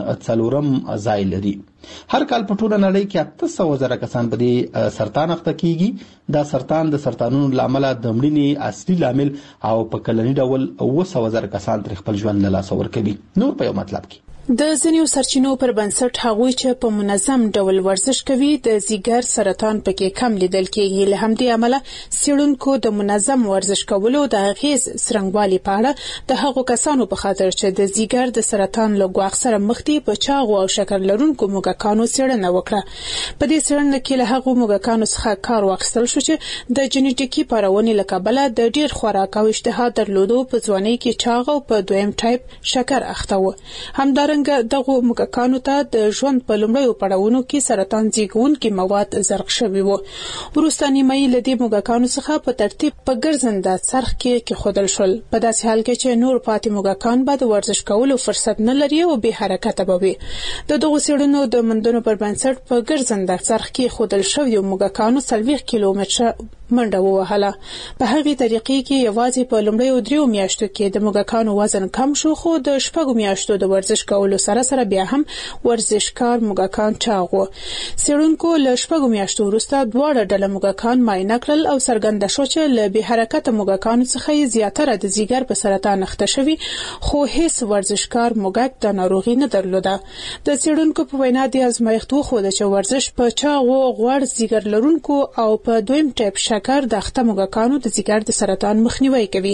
4م ځای لري. هر کال په ټوله نړۍ کې 800,000 کسان په دې سرطان اخته کیږي. دا سرطان د سرطانونو له امله د مړینې اصلي لامل او په کلني ډول 200,000 کسان تر خپل ژوند له لاسه ورکوي. نور په یو مطلب کې د ځینو سرچینو پر بنسټ هغوی چې په منظم ډول ورزش کوي د ځیګر سرطان پکې کم لیدل کېږي. له همدې امله څېړونکو د منظم ورزش کولو د اغیز څرنګوالي په اړه د هغو کسانو په خاطر چې د ځیګر د سرطان له ګواښ سره مخ دي په چاغو او شکر لرونکو موږکانو څېړنه وکړه. په دې څېړنه کې له هغو موږکانو څخه کار واخیستل شو چې د جنیټیکي پارونې له کبله د ډیر خوراک او اشتها درلودو په ځوانۍ کې چاغ او په دویم ټایپ شکر اخته و. همدارنګه دغه موږکانو ته د ژوند په لومړیو پړاوونو کې سرطان زیږونکي مواد زرق شوي وو. وروسته نیمایي له دې موږکانو څخه په ترتیب په ګرځنده څرخ کې کېښودل شول. په داسې حال کې چې نور پاتې موږکان به د ورزش کولو فرصت نه لري او بې حرکته به وي. د دغو څېړنو د موندنو پر بنسټ په ګرځنده څرخ کې ایښودل شویو موږکانو 40 کیلومتره منډه ووهله. په هغه طریقې کې یوازې په لومړیو 3 میاشتو کې د موږکانو وزن کم شو، خو د 6 میاشتو د ورزش کولو سره بیا هم ورزشکار موږکان چاغ وو. څېړونکو له 6 میاشتو وروسته دواړه ډله موږکان معاینه کړل او څرګنده شو چې له بې حرکته موږکانو څخه زیاتره د ځیګر په سرطان اخته شوي، خو هیڅ ورزشکار موږک د ناروغي نه درلوده. د څېړونکو په وینا د ازمایښت وښوده چې ورزش په چاغو، غوړ ځیګر لرونکو او په دویم ټیپ شکر د اخته موږکانو د ځیګر د سرطان مخنیوي کوي.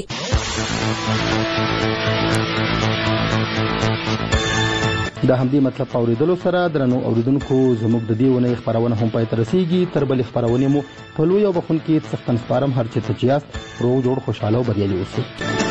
د همدې مطلب اوریدلو سره درنو اوریدونکو زموږ د دې ونې خبرونه هم پای ته رسیږي. تر بلې خبرونه مو په لوی او بخون کې څښتن سپارم. هر چېرته چې یاست روغ جوړ خوشاله او بریالي اوسئ.